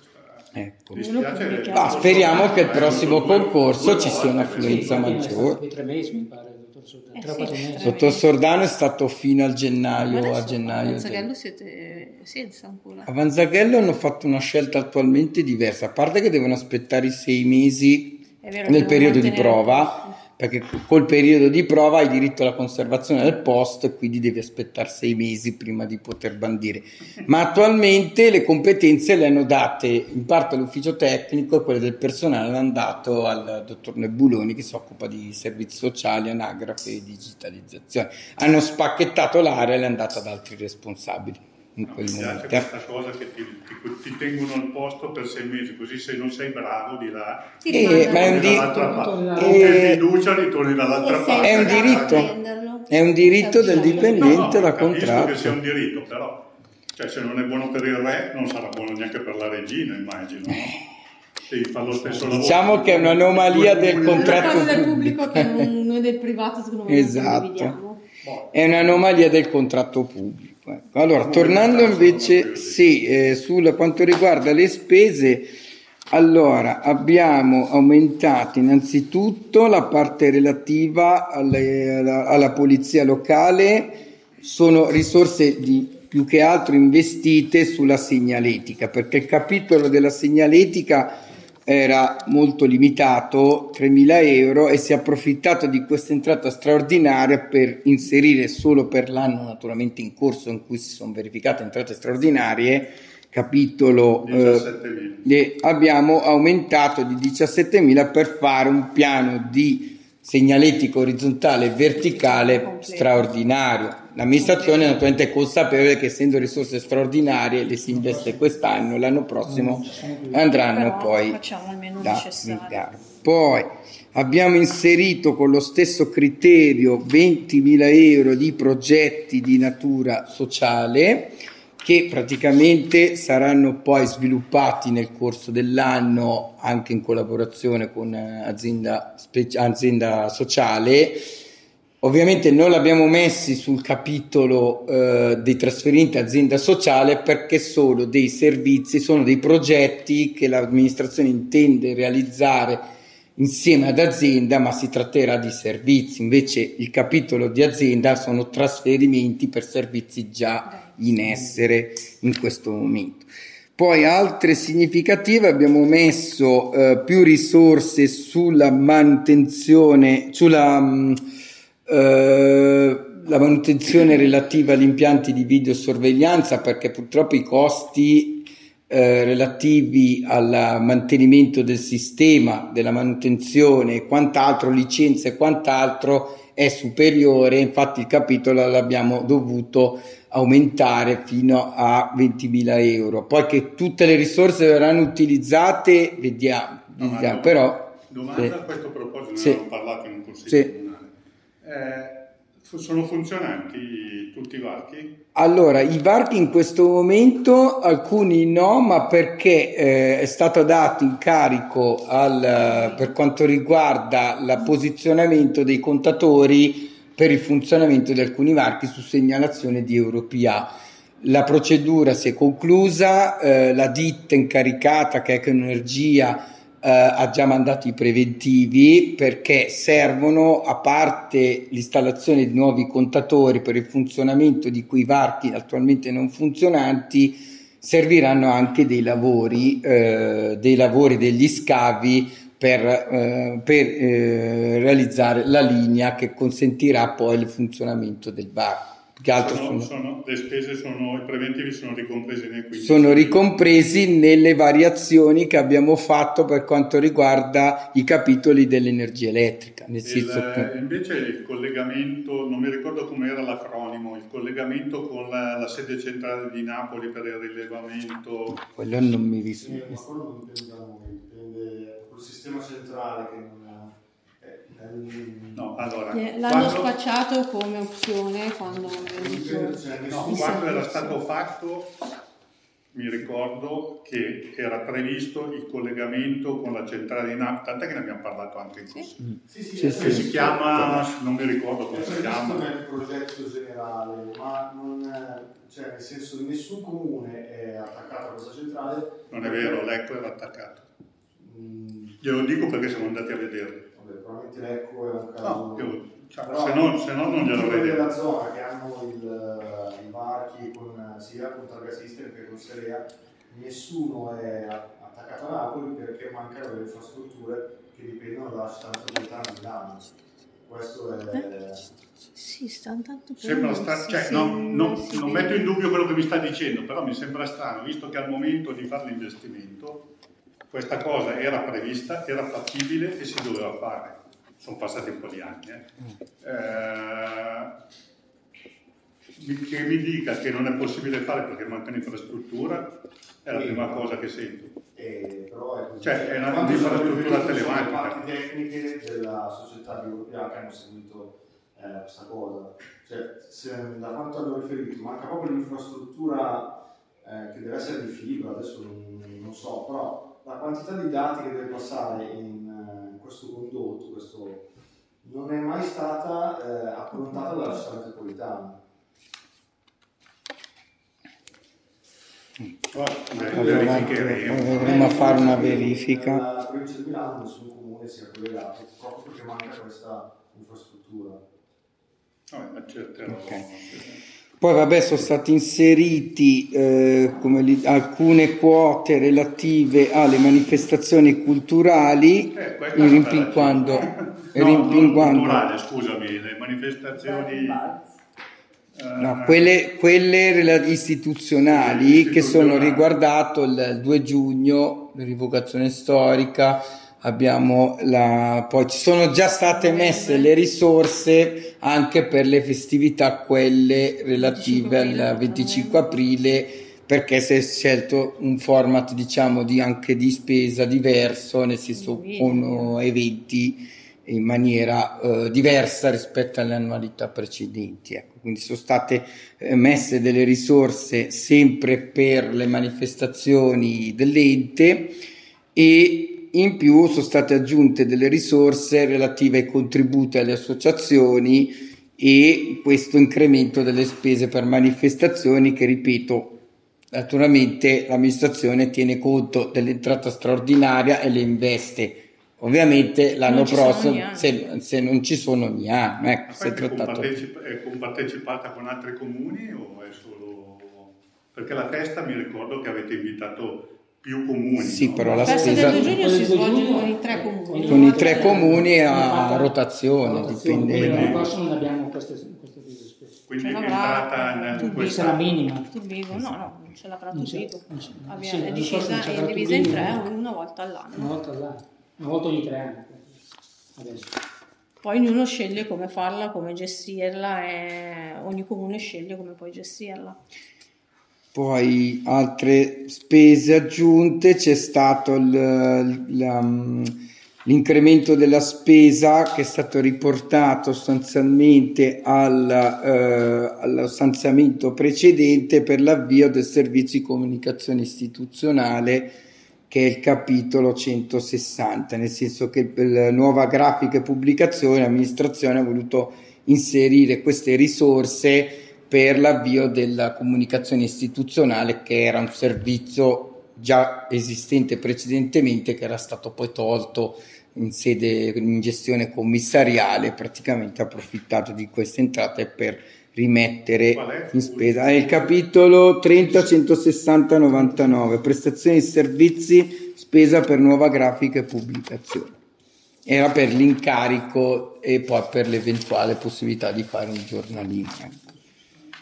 Ecco. Mi dispiace. Ah, speriamo che il Eh, prossimo due- concorso due ci sia volte, un'affluenza Sì, infatti è stato maggiore. qui tre mesi mi pare, dottor Sordano, Eh tre o sì, quattro tre mesi. mesi. Dottor Sordano è stato fino al Ma gennaio, a adesso gennaio. a del- Zaghello siete senza ancora. A Vanzaghello hanno fatto una scelta attualmente diversa, a parte che devono aspettare i sei mesi È vero, nel devono periodo di mantenere il prova, posto. perché col periodo di prova hai diritto alla conservazione del posto e quindi devi aspettare sei mesi prima di poter bandire. Ma attualmente le competenze le hanno date in parte all'ufficio tecnico e quelle del personale l'hanno dato al dottor Nebuloni che si occupa di servizi sociali, anagrafe e digitalizzazione. Hanno spacchettato l'area e l'hanno data ad altri responsabili in No, quel mi piace momento. questa cosa che ti, ti, ti tengono al posto per sei mesi, così se non sei bravo di là, Ti Eh, rimandano. ma è un torni di- dall'altra parte. Eh, Non che fiducia ritorni dall'altra E parte. È un sei diritto. a prenderlo. È un diritto del No, no, dipendente No, no, da capisco contratto. che sia un diritto, però cioè, se non è buono per il re, non sarà buono neanche per la regina, immagino. No? Devi fare lo stesso lavoro. Diciamo che è un'anomalia del Una contratto cosa del pubblico. pubblico che non- noi del privato secondo me non Esatto. condividiamo. È un'anomalia del contratto pubblico. ecco. Allora, tornando invece, sì, eh, sul quanto riguarda le spese, allora abbiamo aumentato innanzitutto la parte relativa alle- alla, alla polizia locale, sono risorse di più che altro investite sulla segnaletica, perché il capitolo della segnaletica era molto limitato, tremila euro, e si è approfittato di questa entrata straordinaria per inserire solo per l'anno naturalmente in corso in cui si sono verificate entrate straordinarie, capitolo eh, diciassettemila. e abbiamo aumentato di diciassettemila per fare un piano di segnaletica orizzontale e verticale Completo. straordinario. L'amministrazione naturalmente è consapevole che essendo risorse straordinarie le si investe quest'anno, l'anno prossimo andranno Però poi facciamo almeno il da necessario. migliorare. Poi abbiamo inserito con lo stesso criterio ventimila euro di progetti di natura sociale che praticamente saranno poi sviluppati nel corso dell'anno anche in collaborazione con eh, azienda, speci- azienda sociale. Ovviamente non l'abbiamo messi sul capitolo eh, dei trasferimenti azienda sociale perché sono dei servizi, sono dei progetti che l'amministrazione intende realizzare insieme ad azienda, ma si tratterà di servizi. Invece il capitolo di azienda sono trasferimenti per servizi già in essere in questo momento. Poi altre significative, abbiamo messo eh, più risorse sulla manutenzione, sulla mh, eh, la manutenzione relativa agli impianti di videosorveglianza, perché purtroppo i costi Eh, relativi al mantenimento del sistema, della manutenzione e quant'altro, licenze e quant'altro, è superiore. Infatti il capitolo l'abbiamo dovuto aumentare fino a ventimila euro. Poi che tutte le risorse verranno utilizzate vediamo, No, ma vediamo domanda- però Domanda sì. a questo proposito, ne Sì. abbiamo parlato in un consiglio Sì. comunale. Eh, fu- sono funzionanti tutti i varchi? Allora, i varchi in questo momento alcuni no, ma perché eh, è stato dato incarico al, per quanto riguarda il posizionamento dei contatori per il funzionamento di alcuni varchi su segnalazione di Europea. La procedura si è conclusa, eh, la ditta incaricata che è Ecoenergia Uh, ha già mandato i preventivi perché servono, a parte l'installazione di nuovi contatori per il funzionamento di quei varchi attualmente non funzionanti, serviranno anche dei lavori, uh, dei lavori degli scavi per, uh, per uh, realizzare la linea che consentirà poi il funzionamento del varco. Che altro sono, sono, sono, le spese sono, i preventivi sono ricompresi nei quindici. Sono ricompresi nelle variazioni che abbiamo fatto per quanto riguarda i capitoli dell'energia elettrica. Nel il, senso che... Invece il collegamento, non mi ricordo come era l'acronimo, il collegamento con la, la sede centrale di Napoli per il rilevamento. Quello non mi risulta. Eh, ma quello non dipende da noi, dipende col sistema centrale che non No, allora, l'hanno quando, spacciato come opzione quando, no, quando era stato fatto, mi ricordo che era previsto il collegamento con la centrale di Napoli, tant'è che ne abbiamo parlato anche in corso. Sì, sì, sì, che sì, si sì, chiama, non mi ricordo come è si chiama. previsto nel progetto generale, ma non è, cioè nel senso nessun comune è attaccato a questa centrale. Non è vero, l'Ecco era attaccato. Mm. Glielo dico perché siamo andati a vederlo. Probabilmente l'Ecco è un caso. No, io, cioè, se, no, se no non glielo vedo. Della zona che hanno il, i varchi con, sia con Targa System che con Serea, nessuno è attaccato a Napoli perché mancano le infrastrutture che dipendono dalla città metropolitana di Milano. Questo è. Eh? Sì, sta andando sembra strano, cioè, sì, non, non, sì, non sì. metto in dubbio quello che mi sta dicendo, però mi sembra strano, visto che al momento di fare l'investimento questa cosa era prevista, era fattibile e si doveva fare. Sono passati un po' di anni. Eh. Eh, che mi dica che non è possibile fare perché manca un'infrastruttura è la prima cosa che sento. Eh, però è così. Cioè, è una un'infrastruttura telematica. Le parti tecniche della società di europea che hanno seguito eh, questa cosa. Cioè, se, da quanto hanno riferito, manca proprio l'infrastruttura eh, che deve essere di fibra, adesso non, non so, però la quantità di dati che deve passare in, uh, in questo condotto, questo, non è mai stata uh, approntata dalla città metropolitana. Dovremmo a fare una verifica. La provincia di Milano, nessun comune si è collegato proprio perché manca questa infrastruttura. Vabbè, accetterò. Okay. Poi vabbè sono stati inseriti eh, come li, alcune quote relative alle manifestazioni culturali, eh, rimpinguando, no, rimpinguando. Culturali, scusami, le manifestazioni no, quelle, quelle istituzionali che sono riguardato il due giugno, la rivocazione storica. Abbiamo la, poi ci sono già state messe le risorse anche per le festività, quelle relative al venticinque aprile, perché si è scelto un format diciamo di anche di spesa diverso, nel senso con eventi in maniera eh, diversa rispetto alle annualità precedenti. Ecco, quindi sono state eh, messe delle risorse sempre per le manifestazioni dell'ente e in più sono state aggiunte delle risorse relative ai contributi alle associazioni e questo incremento delle spese per manifestazioni che, ripeto, naturalmente l'amministrazione tiene conto dell'entrata straordinaria e le investe. Ovviamente l'anno prossimo, se, se non ci sono ogni anno. Ecco, si è trattato. Compartecipa, è compartecipata con altri comuni o è solo... Perché la festa mi ricordo che avete invitato più comuni. Sì, no? però la, la festa spesa del due giugno si svolge con i tre comuni. Con i tre comuni a rotazione, dipende. L'anno prossimo non abbiamo queste queste spese. Quindi c'è è entrata in questa è la minima. Turbigo, no, no, non c'è l'avrà Turbigo. Sì, È decisa, è divisa in tre, una volta all'anno. Una volta all'anno, una volta ogni tre anni. Adesso. Poi ognuno sceglie come farla, come gestirla e ogni comune sceglie come puoi gestirla. Poi altre spese aggiunte, c'è stato il, la, l'incremento della spesa che è stato riportato sostanzialmente al, eh, allo stanziamento precedente per l'avvio del servizio di comunicazione istituzionale, che è il capitolo centosessanta, nel senso che per nuova grafica e pubblicazione l'amministrazione ha voluto inserire queste risorse per l'avvio della comunicazione istituzionale, che era un servizio già esistente precedentemente, che era stato poi tolto in sede in gestione commissariale, praticamente ha approfittato di queste entrate per rimettere in spesa. È il capitolo trenta centosessanta novantanove, prestazioni e servizi, spesa per nuova grafica e pubblicazione. Era per l'incarico e poi per l'eventuale possibilità di fare un giornalino.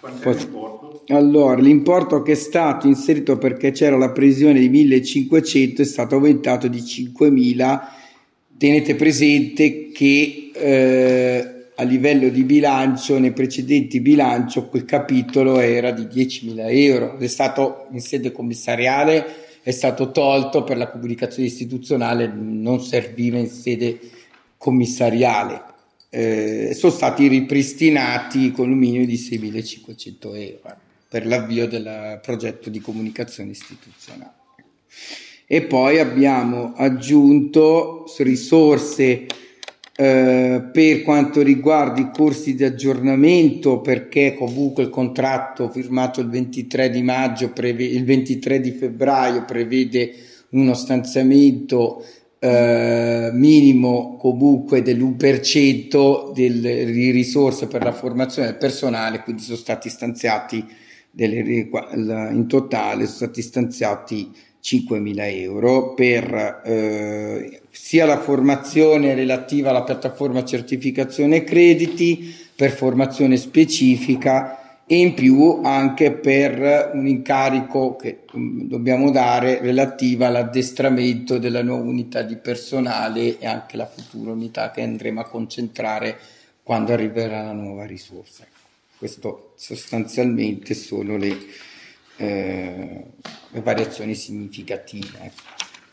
Quanto è l'importo? Allora, l'importo che è stato inserito, perché c'era la previsione di millecinquecento, è stato aumentato di cinquemila. Tenete presente che eh, a livello di bilancio, nei precedenti bilancio, quel capitolo era di diecimila euro. È stato in sede commissariale, è stato tolto per la comunicazione istituzionale, non serviva in sede commissariale. Eh, sono stati ripristinati con un minimo di seimilacinquecento euro per l'avvio del progetto di comunicazione istituzionale. E poi abbiamo aggiunto risorse eh, per quanto riguarda i corsi di aggiornamento, perché comunque il contratto firmato il ventitré di maggio, preve- il ventitré di febbraio prevede uno stanziamento eh, minimo comunque dell'uno per cento delle risorse per la formazione del personale, quindi sono stati stanziati delle, in totale sono stati stanziati cinquemila euro per eh, sia la formazione relativa alla piattaforma certificazione e crediti, per formazione specifica, e in più anche per un incarico che um, dobbiamo dare relativa all'addestramento della nuova unità di personale e anche la futura unità che andremo a concentrare quando arriverà la nuova risorsa. Questo sostanzialmente sono le Eh, le variazioni significative. Ecco.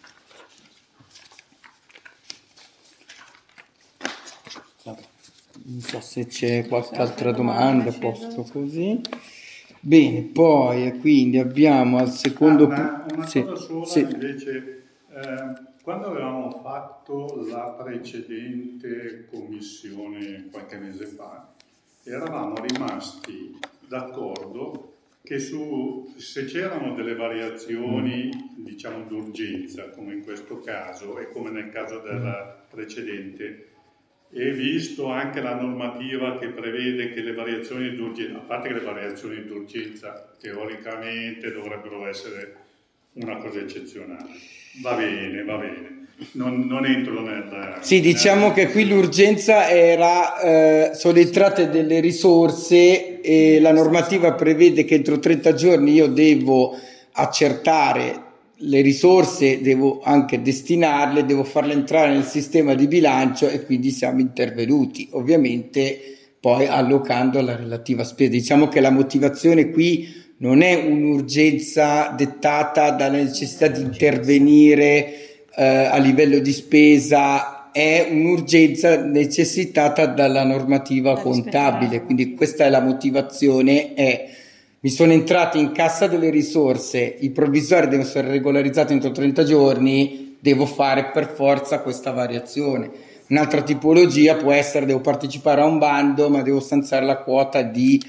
Non so se c'è qualche altra domanda, posto così. Bene, poi quindi abbiamo al secondo ah, una, una sì, cosa sola sì. invece, eh, quando avevamo fatto la precedente commissione qualche mese fa, eravamo rimasti d'accordo che su, se c'erano delle variazioni, diciamo, d'urgenza, come in questo caso e come nel caso della precedente, e visto anche la normativa che prevede che le variazioni d'urgenza, a parte che le variazioni d'urgenza teoricamente dovrebbero essere una cosa eccezionale, va bene, va bene. Non, non entro nel... Sì, diciamo nel... che qui l'urgenza era, eh, sono entrate delle risorse e la normativa prevede che entro trenta giorni io devo accertare le risorse, devo anche destinarle, devo farle entrare nel sistema di bilancio e quindi siamo intervenuti, ovviamente poi allocando la relativa spesa. Diciamo che la motivazione qui non è un'urgenza dettata dalla necessità di intervenire Eh, a livello di spesa, è un'urgenza necessitata dalla normativa da contabile, quindi questa è la motivazione. È mi sono entrati in cassa delle risorse, i provvisori devono essere regolarizzati entro trenta giorni, devo fare per forza questa variazione. Un'altra tipologia può essere: devo partecipare a un bando ma devo stanziare la quota di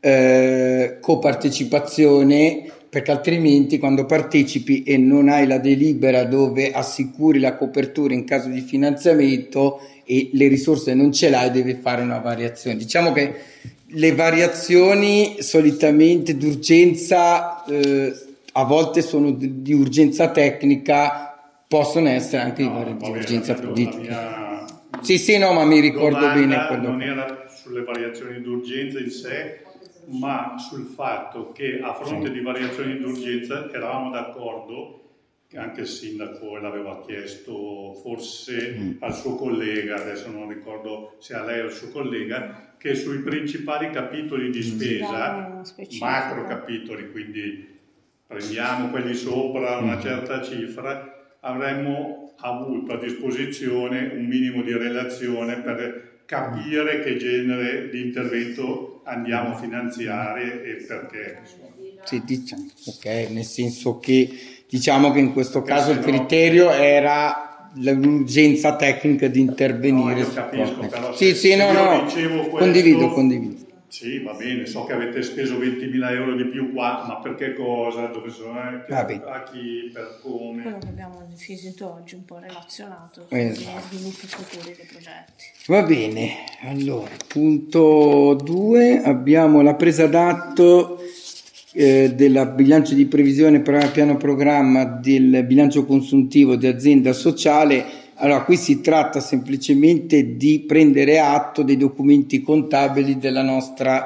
eh, copartecipazione, perché altrimenti quando partecipi e non hai la delibera dove assicuri la copertura in caso di finanziamento e le risorse non ce l'hai, devi fare una variazione. Diciamo che le variazioni solitamente d'urgenza eh, a volte sono di, di urgenza tecnica, possono essere anche no, di, di vabbè, urgenza la politica. Mia... Sì, sì, no, ma mi ricordo bene quello non che... era sulle variazioni d'urgenza in sé, ma sul fatto che a fronte sì. di variazioni d'urgenza eravamo d'accordo, che anche il sindaco l'aveva chiesto forse mm. al suo collega, adesso non ricordo se a lei o al suo collega, che sui principali capitoli di spesa, macro capitoli, quindi prendiamo quelli sopra una certa cifra, avremmo avuto a disposizione un minimo di relazione per capire che genere di intervento andiamo a finanziare e perché. Sì, diciamo, ok, nel senso che diciamo che in questo caso il criterio era l'urgenza tecnica di intervenire. No, io capisco, però sì, sì, no, no, questo, condivido, condivido. Sì, va bene, so che avete speso ventimila euro di più qua, ma per che cosa? Dove sono? Eh, a chi? Per come? Quello che abbiamo definito oggi, un po' relazionato con esatto. gli sviluppi futuri dei progetti. Va bene, allora, punto due, abbiamo la presa d'atto eh, del bilancio di previsione per piano programma del bilancio consuntivo di azienda sociale. Allora, qui si tratta semplicemente di prendere atto dei documenti contabili della nostra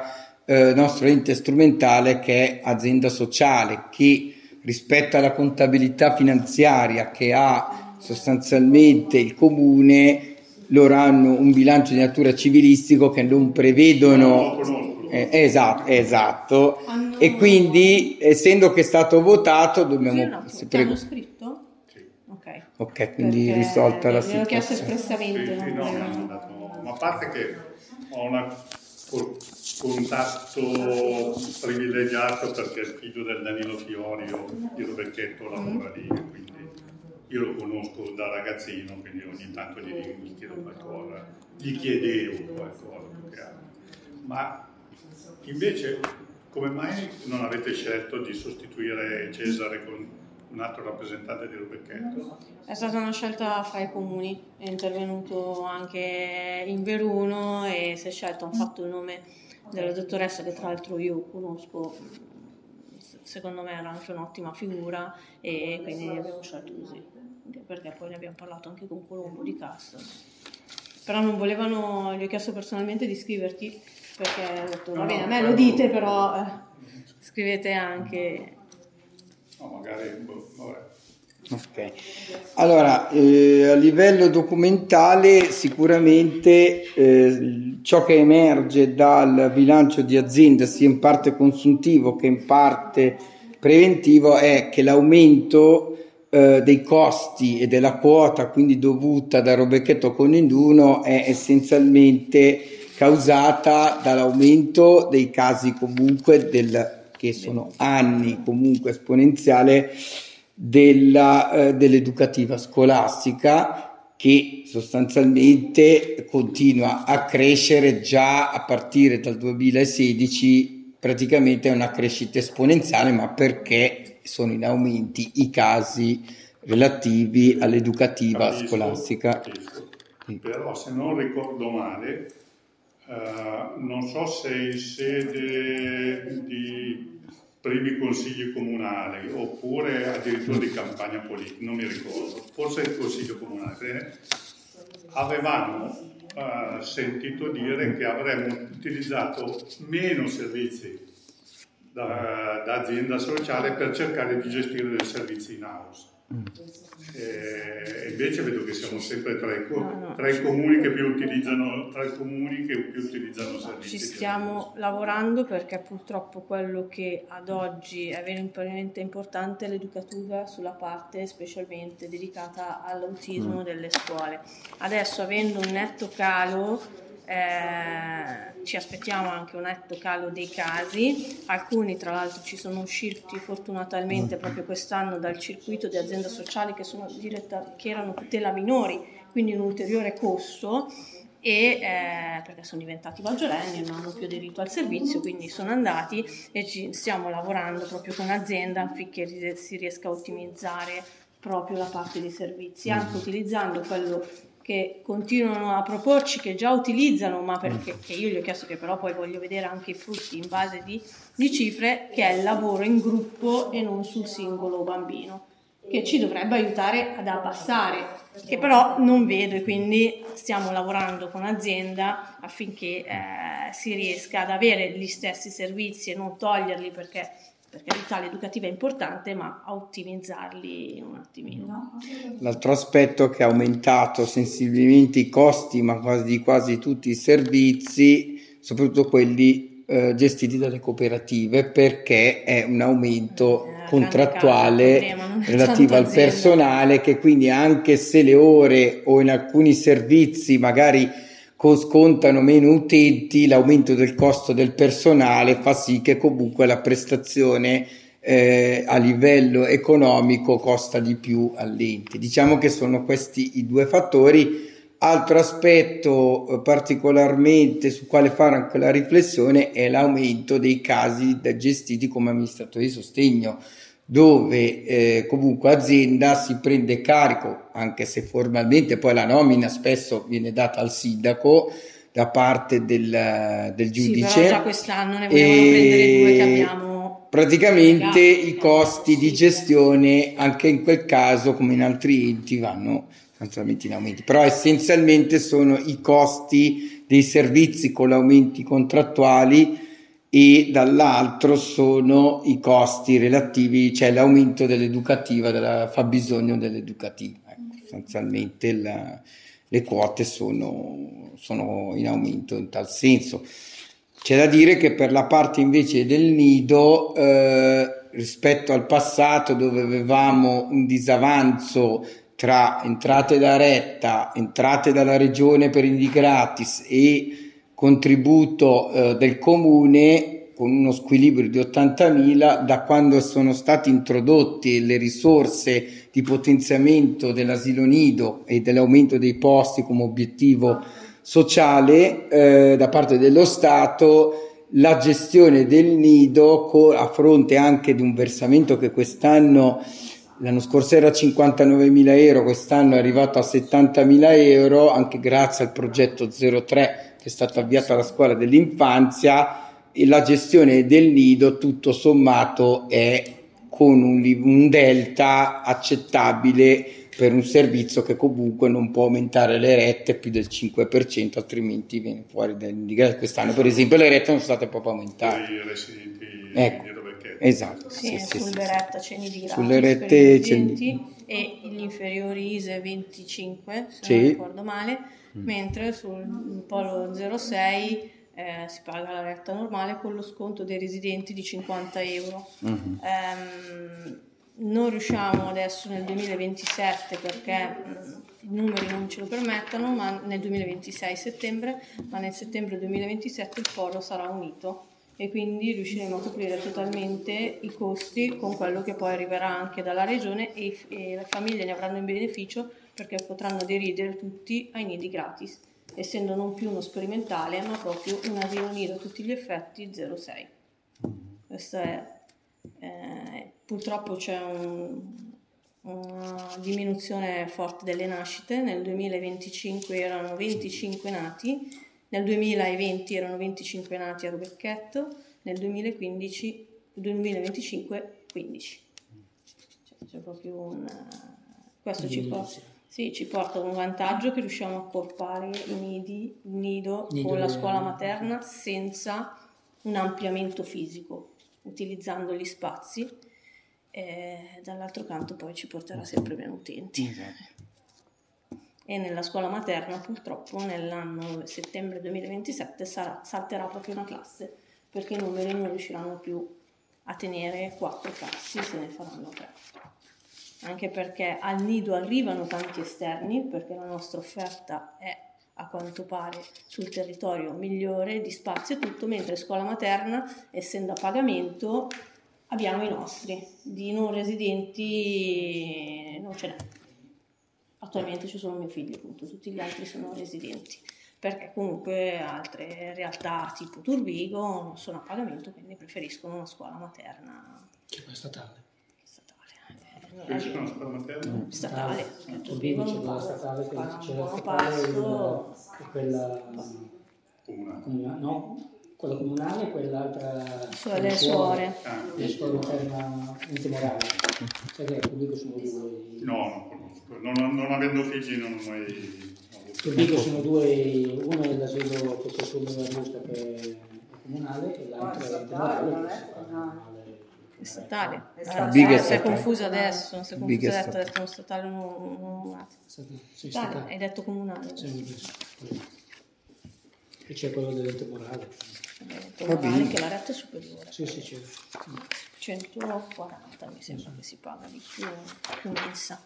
eh, nostro ente strumentale che è azienda sociale, che rispetto alla contabilità finanziaria che ha sostanzialmente il comune, loro hanno un bilancio di natura civilistico che non prevedono, eh, esatto, esatto. Hanno... e quindi essendo che è stato votato dobbiamo... Sì, no, se prego... hanno scritto? Sì. Ok, ok, quindi perché risolta la situazione. L'ho chiesto espressamente. Sì, sì, no, no, no, ma a parte che ho un contatto privilegiato perché il figlio del Danilo Fiorio di Robecchetto lavora lì, quindi io lo conosco da ragazzino, quindi ogni tanto gli, gli chiedo qualcosa, gli chiedevo qualcosa più che altro. Ma invece come mai non avete scelto di sostituire Cesare con un altro rappresentante di Robecchetto? È stata una scelta fra i comuni, è intervenuto anche in Veruno e si è scelto, hanno fatto il nome della dottoressa che tra l'altro io conosco, secondo me era anche un'ottima figura e quindi abbiamo scelto così, perché poi ne abbiamo parlato anche con Colombo di Cassa, però non volevano, gli ho chiesto personalmente di iscriverti perché ho detto va bene, a me lo dite però eh, scrivete anche. No, magari, boh, vabbè. Ok, allora eh, a livello documentale sicuramente eh, ciò che emerge dal bilancio di azienda sia in parte consuntivo che in parte preventivo è che l'aumento eh, dei costi e della quota quindi dovuta da Robecchetto con Induno è essenzialmente causata dall'aumento dei casi comunque del, che sono anni comunque esponenziale della, eh, dell'educativa scolastica che sostanzialmente continua a crescere già a partire dal duemilasedici, praticamente è una crescita esponenziale, ma perché sono in aumenti i casi relativi all'educativa Capisco, scolastica. capisco. Però se non ricordo male, Uh, non so se in sede di primi consigli comunali oppure addirittura di campagna politica, non mi ricordo, forse il consiglio comunale, avevamo uh, sentito dire che avremmo utilizzato meno servizi da, da azienda sociale per cercare di gestire dei servizi in house. E invece vedo che siamo sempre tra i, co- no, no. tra i comuni che più utilizzano tra i comuni che più utilizzano servizi. Ci stiamo lavorando perché purtroppo quello che ad oggi è veramente importante è l'educativa sulla parte specialmente dedicata all'autismo mm. delle scuole. Adesso avendo un netto calo Eh, ci aspettiamo anche un netto calo dei casi, alcuni tra l'altro ci sono usciti fortunatamente proprio quest'anno dal circuito di azienda sociale che, sono diretta, che erano tutela minori, quindi un ulteriore costo e eh, perché sono diventati maggiorenni, non hanno più diritto al servizio, quindi sono andati e ci stiamo lavorando proprio con l'azienda affinché si riesca a ottimizzare proprio la parte dei servizi, anche utilizzando quello che continuano a proporci, che già utilizzano, ma perché che io gli ho chiesto che però poi voglio vedere anche i frutti in base di, di cifre, che è il lavoro in gruppo e non sul singolo bambino, che ci dovrebbe aiutare ad abbassare, che però non vedo e quindi stiamo lavorando con l'azienda affinché eh, si riesca ad avere gli stessi servizi e non toglierli perché per carità l'educativa è importante, ma a ottimizzarli un attimino. L'altro aspetto che ha aumentato sensibilmente i costi, ma quasi di quasi tutti i servizi, soprattutto quelli eh, gestiti dalle cooperative, perché è un aumento eh, contrattuale problema, relativo al azienda. Personale, che quindi anche se le ore o in alcuni servizi magari scontano meno utenti, l'aumento del costo del personale fa sì che comunque la prestazione eh, a livello economico costa di più all'ente. Diciamo che sono questi i due fattori. Altro aspetto eh, particolarmente su quale fare anche la riflessione è l'aumento dei casi da gestiti come amministratori di sostegno, dove eh, comunque azienda si prende carico, anche se formalmente poi la nomina spesso viene data al sindaco da parte del, del giudice. Sì, però già quest'anno ne volevano prendere due che abbiamo. Praticamente i costi di gestione anche in quel caso come in altri enti vanno naturalmente in aumenti, però essenzialmente sono i costi dei servizi con aumenti contrattuali e dall'altro sono i costi relativi, cioè l'aumento dell'educativa, del fabbisogno dell'educativa. Ecco, sostanzialmente la, le quote sono, sono in aumento in tal senso. C'è da dire che per la parte invece del nido, eh, rispetto al passato dove avevamo un disavanzo tra entrate da retta, entrate dalla regione per i nidi gratis e contributo eh, del comune, con uno squilibrio di ottantamila, da quando sono state introdotte le risorse di potenziamento dell'asilo nido e dell'aumento dei posti come obiettivo sociale eh, da parte dello Stato, la gestione del nido co- a fronte anche di un versamento che quest'anno, l'anno scorso era cinquantanovemila euro, quest'anno è arrivato a settantamila euro, anche grazie al progetto zero tre che è stato avviato alla scuola dell'infanzia, e la gestione del nido tutto sommato è con un, un delta accettabile per un servizio che comunque non può aumentare le rette più del cinque per cento, altrimenti viene fuori dall'indicazione. Quest'anno per esempio le rette non sono state proprio aumentate. I residenti ecco, dietro perché. Esatto. Sì, sì, sulle sì, rette c'è nidi gratis sulle rette per i c'è residenti e gli inferiori I S E E venticinque, se sì. non ricordo male, mm. mentre sul polo zero sei eh, si paga la retta normale con lo sconto dei residenti di cinquanta euro. Mm-hmm. Ehm, non riusciamo adesso nel duemilaventisette perché mh, i numeri non ce lo permettono, ma nel duemilaventisei settembre, ma nel settembre duemilaventisette il polo sarà unito e quindi riusciremo a coprire totalmente i costi con quello che poi arriverà anche dalla regione e, e le famiglie ne avranno in beneficio perché potranno aderire tutti ai nidi gratis, essendo non più uno sperimentale ma proprio un asilo nido a tutti gli effetti zero sei. Questo è Eh, purtroppo c'è un, una diminuzione forte delle nascite. Nel duemilaventicinque erano venticinque nati, nel duemilaventi erano venticinque nati a Robecchetto, nel duemilaquindici, duemilaventicinque quindici. Cioè, c'è proprio un, questo ci porta, sì, ci porta un vantaggio che riusciamo a accorpare i nidi, il nido, nido con la scuola materna senza un ampliamento fisico, utilizzando gli spazi, e dall'altro canto poi ci porterà sempre meno utenti. E nella scuola materna purtroppo nell'anno settembre duemilaventisette sarà, salterà proprio una classe perché i numeri non riusciranno più a tenere quattro classi, se ne faranno tre. Anche perché al nido arrivano tanti esterni, perché la nostra offerta è a quanto pare sul territorio migliore di spazio e tutto, mentre scuola materna, essendo a pagamento, abbiamo i nostri, di non residenti non ce n'è. Attualmente ci sono mio figlio, appunto, tutti gli altri sono residenti, perché comunque altre realtà tipo Turbigo non sono a pagamento, quindi preferiscono una scuola materna. Che poi è statale. Preferiscono una scuola materna? Statale. A Turbigo c'è la statale, c'è la statale e quella comunale, no? Quella comunale e quell'altra cioè le suore, ah, le suore materna intemorale. Sai che a Turbigo sono due? No, non, non, non avendo figli non ho mai. Turbigo sono due, uno è l'asilo che c'è sulla busta che è comunale e l'altro è intemorale che è statale. Allora, si, è si è confuso adesso, si è confuso adesso, adesso è uno statale non comunale. Sì, statale, hai detto comunale. Sì, e c'è quello dell'intemorale. Temporale che la retta è superiore. Sì, sì, c'è. centoquaranta mi sembra che si paga di più, più mensa.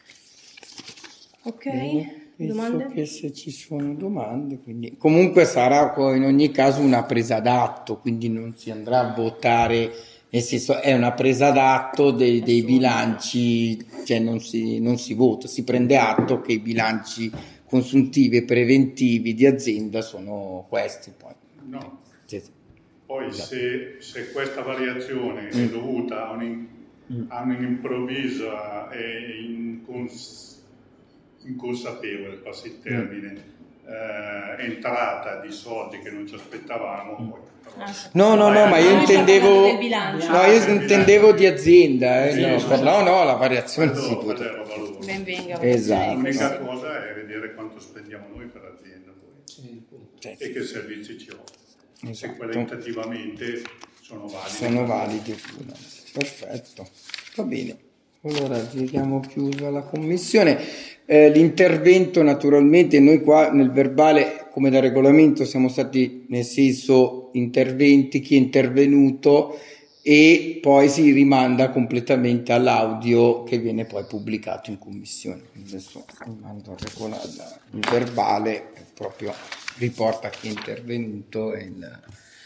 Ok, bene, domande? Che se ci sono domande, quindi comunque sarà in ogni caso una presa d'atto, quindi non si andrà a votare, nel senso è una presa d'atto dei, dei bilanci, cioè non si, non si vota, si prende atto che i bilanci consuntivi e preventivi di azienda sono questi poi. No. Sì. Poi se, se questa variazione mm. è dovuta a, un, mm. a un'improvvisa e incons, inconsapevole, passi il termine, mm. eh, entrata di soldi che non ci aspettavamo, mm. poi, no no no ma io intendevo no io intendevo di azienda eh, no, per, no no la variazione si vota. Ben venga, esatto. L'unica cosa è vedere quanto spendiamo noi per azienda poi. Sì. E che servizi ci offre. esatto. e qualitativamente sono validi. Sono validi. Perfetto, va bene. Allora diamo chiusa la commissione. Eh, l'intervento naturalmente, noi qua nel verbale come da regolamento siamo stati nel senso interventi, chi è intervenuto, e poi si rimanda completamente all'audio che viene poi pubblicato in commissione. Adesso mando il, regola- il verbale proprio riporta chi è intervenuto e il...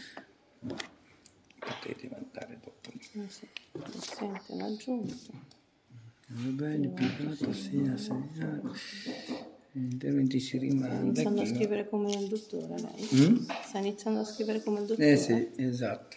potete mandare dopo. Sì, sente l'aggiunta. Va bene, privato, sì, assegnato. Interventi si Sta rimanda. iniziando a chi no? scrivere come il dottore lei? Mm? Sta iniziando a scrivere come il dottore? Eh sì, esatto.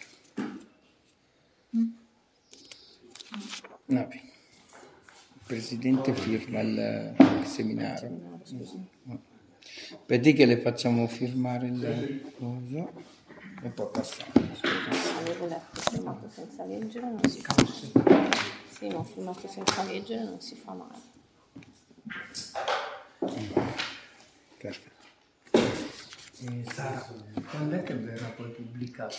Vabbè. Il presidente firma il, il seminario. Vedi che le facciamo firmare il coso e poi passiamo. Avevo letto firmato senza leggere, non si fa. Sì, ma firmato senza leggere non si fa mai. Perfetto. E Sara, quando è che verrà poi pubblicato?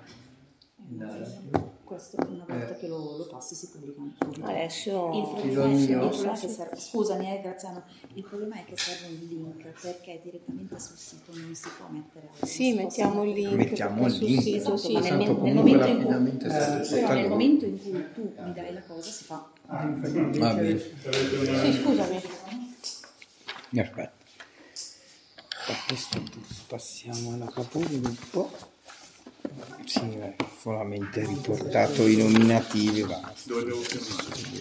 Questo una volta che lo, lo passi si pubblica subito. Adesso Il Ti problema, do è, il il mio. problema è che serve, scusami eh, Graziano, il problema è che serve un link perché direttamente sul sito non si può mettere audio. sì, mettiamo il link. Mettiamo perché il sul link. sito sì, Ma nel, sono- nel comunque momento in l'affidamento è stato cui, fatto però a nel lui. momento in cui tu mi dai la cosa si fa. Va bene. Sì, scusami. Perfetto. Questo passiamo alla capogruppo. Sì, è solamente riportato i nominativi, basta. Dove devo firmare?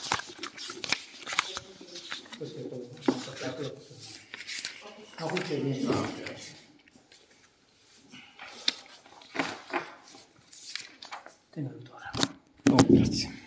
Questo è quello che ho fatto. Ah, questo è niente. Tengo ancora. Oh, grazie.